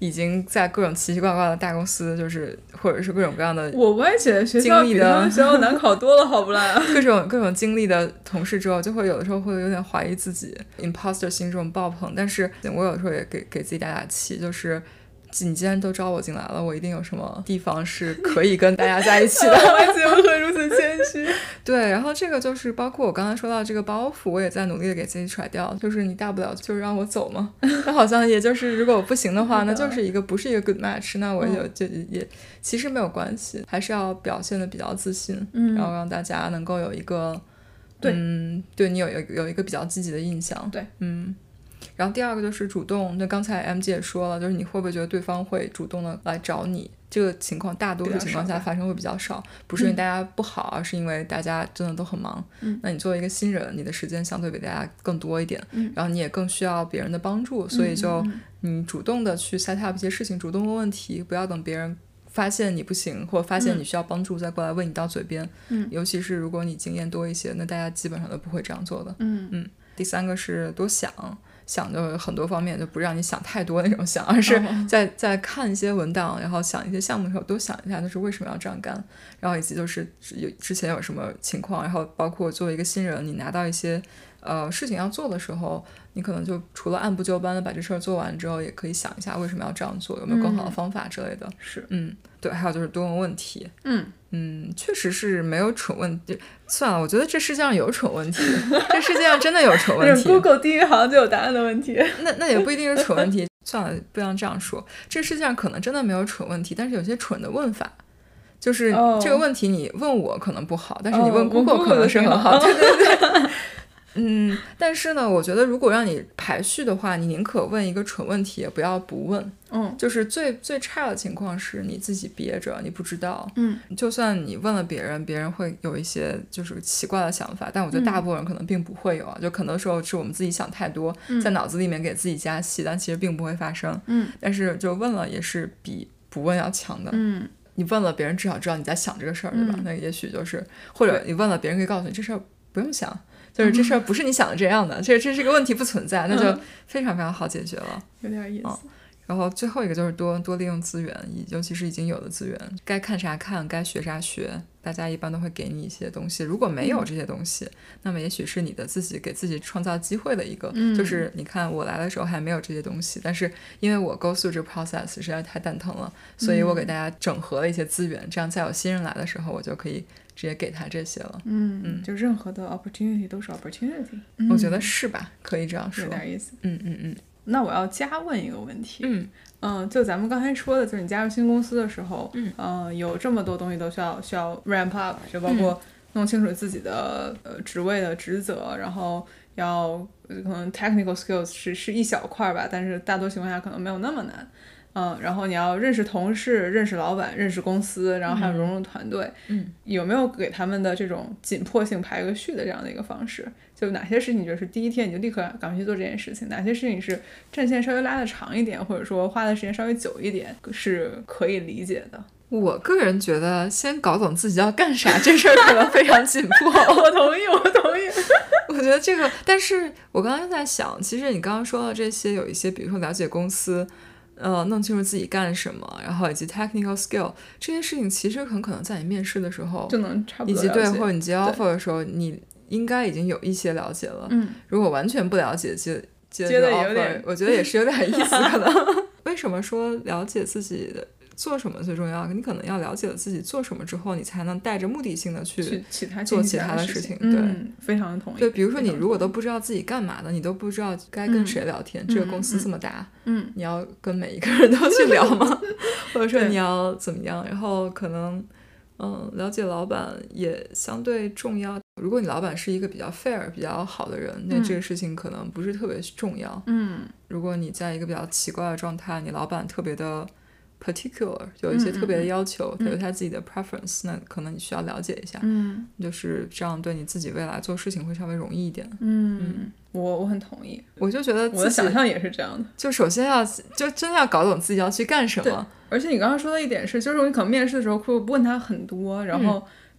Speaker 1: 已经在各种奇奇怪怪的大公司，就是或者是各种各样的
Speaker 2: 我歪姐的学校比他们学校难考多了，好不啦？
Speaker 1: 各种经历的同事之后，就会有的时候会有点怀疑自己 imposter 心这种爆棚。但是我有的时候也给自己打打气，就是你既然都招我进来了，我一定有什么地方是可以跟大家在一起的。
Speaker 2: 歪姐为何如此谦虚？
Speaker 1: 对，然后这个就是包括我刚才说到这个包袱，我也在努力的给自己甩掉，就是你大不了就是让我走嘛。那好像也就是如果我不行的话，那就是不是一个 good match， 那我就也其实没有关系，还是要表现的比较自信，然后让大家能够有一个对你有一个比较积极的印象。
Speaker 2: 对，
Speaker 1: 然后第二个就是主动，那刚才 M 姐也说了，就是你会不会觉得对方会主动的来找你，这个情况大多数情况下发生会比较少，不是因为大家不好，而是因为大家真的都很忙。那你作为一个新人，你的时间相对比大家更多一点，然后你也更需要别人的帮助，所以就你主动的去 set up 一些事情，主动问问题，不要等别人发现你不行或者发现你需要帮助再过来问你到嘴边。尤其是如果你经验多一些，那大家基本上都不会这样做的。第三个是多想就很多方面，就不让你想太多那种想，而是在看一些文档然后想一些项目的时候多想一下就是为什么要这样干，然后以及就是之前有什么情况，然后包括作为一个新人你拿到一些事情要做的时候，你可能就除了按部就班的把这事儿做完之后，也可以想一下为什么要这样做，有没有更好的方法之类的。
Speaker 2: 是
Speaker 1: 对，还有就是多问问题。确实是没有蠢问题。算了，我觉得这世界上有蠢问题，这世界上真的有蠢问题。
Speaker 2: Google 第一行就有答案的问题。
Speaker 1: 那也不一定是蠢问题。算了，不要这样说。这世界上可能真的没有蠢问题，但是有些蠢的问法，就是这个问题你问我可能不好，但是你问 Google 可能是很好。对对对。但是呢，我觉得如果让你排序的话，你宁可问一个蠢问题，也不要不问。就是最差的情况是你自己憋着，你不知道。就算你问了别人，别人会有一些就是奇怪的想法，但我觉得大部分人可能并不会有啊。就可能时候是我们自己想太多，在脑子里面给自己加戏，但其实并不会发生。但是就问了也是比不问要强的。你问了别人至少知道你在想这个事儿，对吧？那也许就是或者你问了别人可以告诉你这事儿不用想。就是这事儿不是你想的这样的，这是个问题不存在，那就非常非常好解决了。
Speaker 2: 有点意思。
Speaker 1: 然后最后一个就是多利用资源，尤其是已经有的资源，该看啥看，该学啥学，大家一般都会给你一些东西。如果没有这些东西，那么也许是你的自己给自己创造机会的一个。就是你看我来的时候还没有这些东西，但是因为我 go through 这个 process 实在太蛋疼了，所以我给大家整合了一些资源，这样在有新人来的时候，我就可以直接给他这些了。
Speaker 2: 就任何的 opportunity 都是 opportunity。
Speaker 1: 我觉得是吧，可以这样说。
Speaker 2: 有点意思。
Speaker 1: 那
Speaker 2: 我要加问一个问题。就咱们刚才说的，就是你加入新公司的时候，有这么多东西都需要 ramp up， 就包括弄清楚自己的职位的职责，然后要可能 technical skills 是一小块吧，但是大多情况下可能没有那么难。然后你要认识同事，认识老板，认识公司，然后还有融入团队。有没有给他们的这种紧迫性排个序的这样的一个方式？就哪些事情你就是第一天你就立刻赶快去做这件事情，哪些事情是战线稍微拉得长一点，或者说花的时间稍微久一点，是可以理解的。
Speaker 1: 我个人觉得先搞懂自己要干啥这事儿可能非常紧迫。
Speaker 2: 我同意
Speaker 1: 我觉得这个，但是我刚刚在想，其实你刚刚说到这些，有一些比如说了解公司，弄清楚自己干什么，然后以及 technical skill 这些事情，其实很可能在你面试的时候
Speaker 2: 就能差不多了解，
Speaker 1: 以及对或者你接 offer 的时候，你应该已经有一些了解了。如果完全不了解接的 offer， 我觉得也是有点意思可能。为什么说了解自己的做什么最重要？你可能要了解了自己做什么之后，你才能带着目的性的去做其他的事情。对，
Speaker 2: 非常同意。
Speaker 1: 对，比如说你如果都不知道自己干嘛的，你都不知道该跟谁聊天，这个公司这么大，你要跟每一个人都去聊吗？或者说你要怎么样？然后可能了解老板也相对重要。如果你老板是一个比较 fair 比较好的人，那这个事情可能不是特别重要。如果你在一个比较奇怪的状态，你老板特别的particular， 有一些特别的要求，他有他自己的 preference，那可能你需要了解一下。就是这样对你自己未来做事情会稍微容易一点。
Speaker 2: 我很同意。
Speaker 1: 我就觉得
Speaker 2: 我的想象也是这样的，
Speaker 1: 就首先就真的要搞懂自己要去干什么。
Speaker 2: 而且你刚刚说的一点是，就是你可能面试的时候会问他很多，然后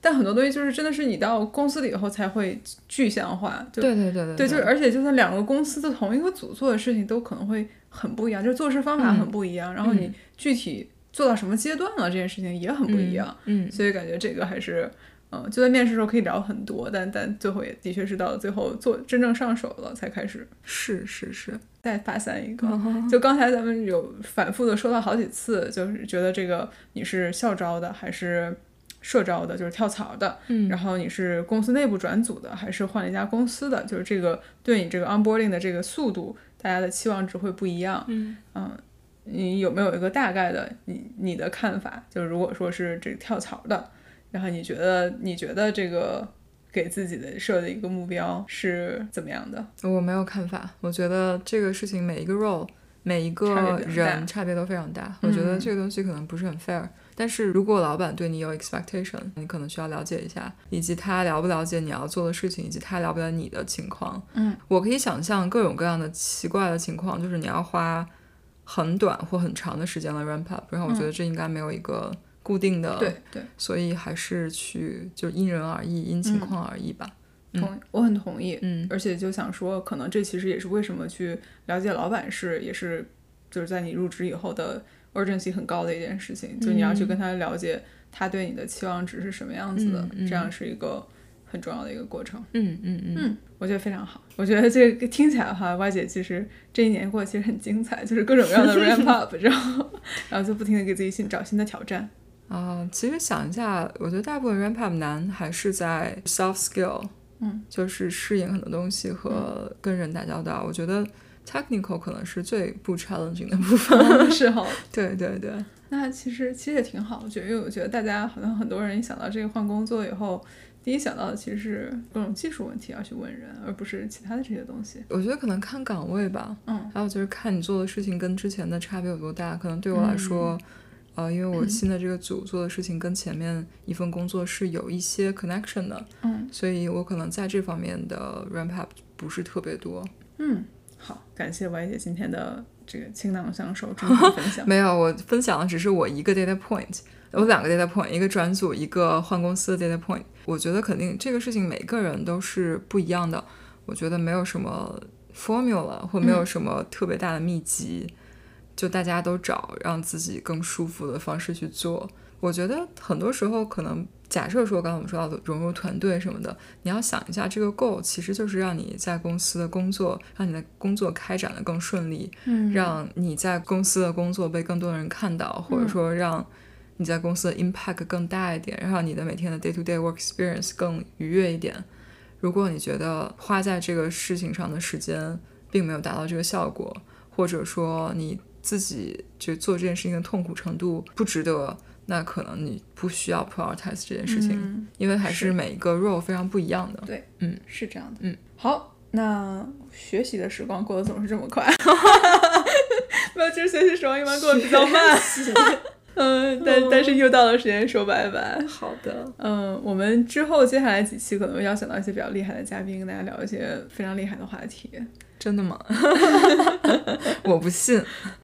Speaker 2: 但很多东西就是真的是你到公司里以后才会具象化。
Speaker 1: 对，
Speaker 2: 就是而且就算两个公司的同一个组做的事情都可能会很不一样，就是做事方法很不一样，然后你具体做到什么阶段了，这件事情也很不一样。所以感觉这个还是就在面试的时候可以聊很多，但最后也的确是到最后做真正上手了才开始。
Speaker 1: 是
Speaker 2: 再发散一个，就刚才咱们有反复的说到好几次，就是觉得这个你是校招的还是社招的，就是跳槽的，然后你是公司内部转组的还是换了一家公司的，就是这个对你这个 onboarding 的这个速度，大家的期望值会不一样。你有没有一个大概的你的看法？就是如果说是这个跳槽的，然后你觉得这个给自己的设的一个目标是怎么样的？
Speaker 1: 我没有看法，我觉得这个事情每一个 role 每一个人差别都非常大，我觉得这个东西可能不是很 fair。但是如果老板对你有 expectation， 你可能需要了解一下，以及他了不了解你要做的事情，以及他了不了你的情况。我可以想象各种各样的奇怪的情况，就是你要花很短或很长的时间来 ramp up， 然后我觉得这应该没有一个固定的，
Speaker 2: 对，
Speaker 1: 所以还是就因人而异，因情况而异吧。
Speaker 2: 我很同意。而且就想说，可能这其实也是为什么去了解老板也是就是在你入职以后的 urgency 很高的一件事情，就你要去跟他了解他对你的期望值是什么样子的，这样是一个很重要的一个过程。我觉得非常好。我觉得这个听起来的话，Y姐其实这一年过得其实很精彩，就是各种各样的 ramp up 然后就不停的给自己找新的挑战。
Speaker 1: 其实想一下，我觉得大部分 ramp up 难还是在 soft skill，就是适应很多东西和跟人打交道。我觉得 technical 可能是最不 challenging 的部分。
Speaker 2: 是好。
Speaker 1: 对。
Speaker 2: 那其实也挺好，因为我觉得大家好像很多人一想到这个换工作以后，第一想到的其实是各种技术问题要去问人，而不是其他的这些东西。
Speaker 1: 我觉得可能看岗位吧，还有就是看你做的事情跟之前的差别有多大。可能对我来说，因为我新的这个组做的事情跟前面一份工作是有一些 connection 的，所以我可能在这方面的 ramp up 不是特别多。
Speaker 2: 好，感谢Y姐今天的这个倾囊相授精彩分享。
Speaker 1: 没有，我分享的只是我一个 data point， 有2个 data point， 一个转组，一个换公司的 data point。我觉得肯定这个事情每个人都是不一样的，我觉得没有什么 formula 或没有什么特别大的秘籍，就大家都找让自己更舒服的方式去做。我觉得很多时候可能假设说刚才我们说到的融入团队什么的，你要想一下这个 goal 其实就是让你在公司的工作，让你的工作开展的更顺利，让你在公司的工作被更多的人看到，或者说让你在公司的 impact 更大一点，让你的每天的 day-to-day work experience 更愉悦一点。如果你觉得花在这个事情上的时间并没有达到这个效果，或者说你自己就做这件事情的痛苦程度不值得，那可能你不需要 prioritize 这件事情，因为还是每一个 role 非常不一样的。
Speaker 2: 对，是这样的。好，那学习的时光过得总是这么快。没有，其实学习时光一般过得比较慢。但是又到了时间说拜拜。
Speaker 1: 好的。
Speaker 2: 我们之后接下来几期可能会邀请到一些比较厉害的嘉宾，跟大家聊一些非常厉害的话题。
Speaker 1: 真的吗？我不信。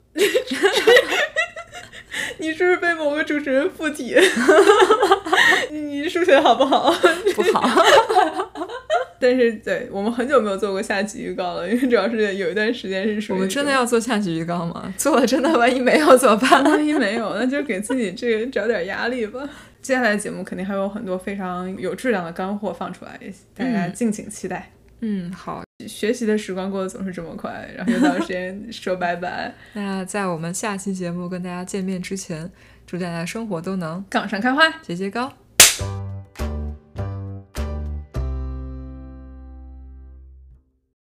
Speaker 2: 你是不是被某个主持人附体？你数学好不好？
Speaker 1: 不好。
Speaker 2: 但是对，我们很久没有做过下集预告了，因为主要是有一段时间是属于
Speaker 1: 我们真的要做下集预告吗？做了真的万一没有怎么办？
Speaker 2: 万一没有，那就给自己这个找点压力吧。接下来的节目肯定还有很多非常有质量的干货放出来，大家敬请期待。
Speaker 1: 好。
Speaker 2: 学习的时光过得总是这么快，然后又到时间说拜拜。
Speaker 1: 那在我们下期节目跟大家见面之前，祝大家生活都能
Speaker 2: 杠上开花，
Speaker 1: 节节高。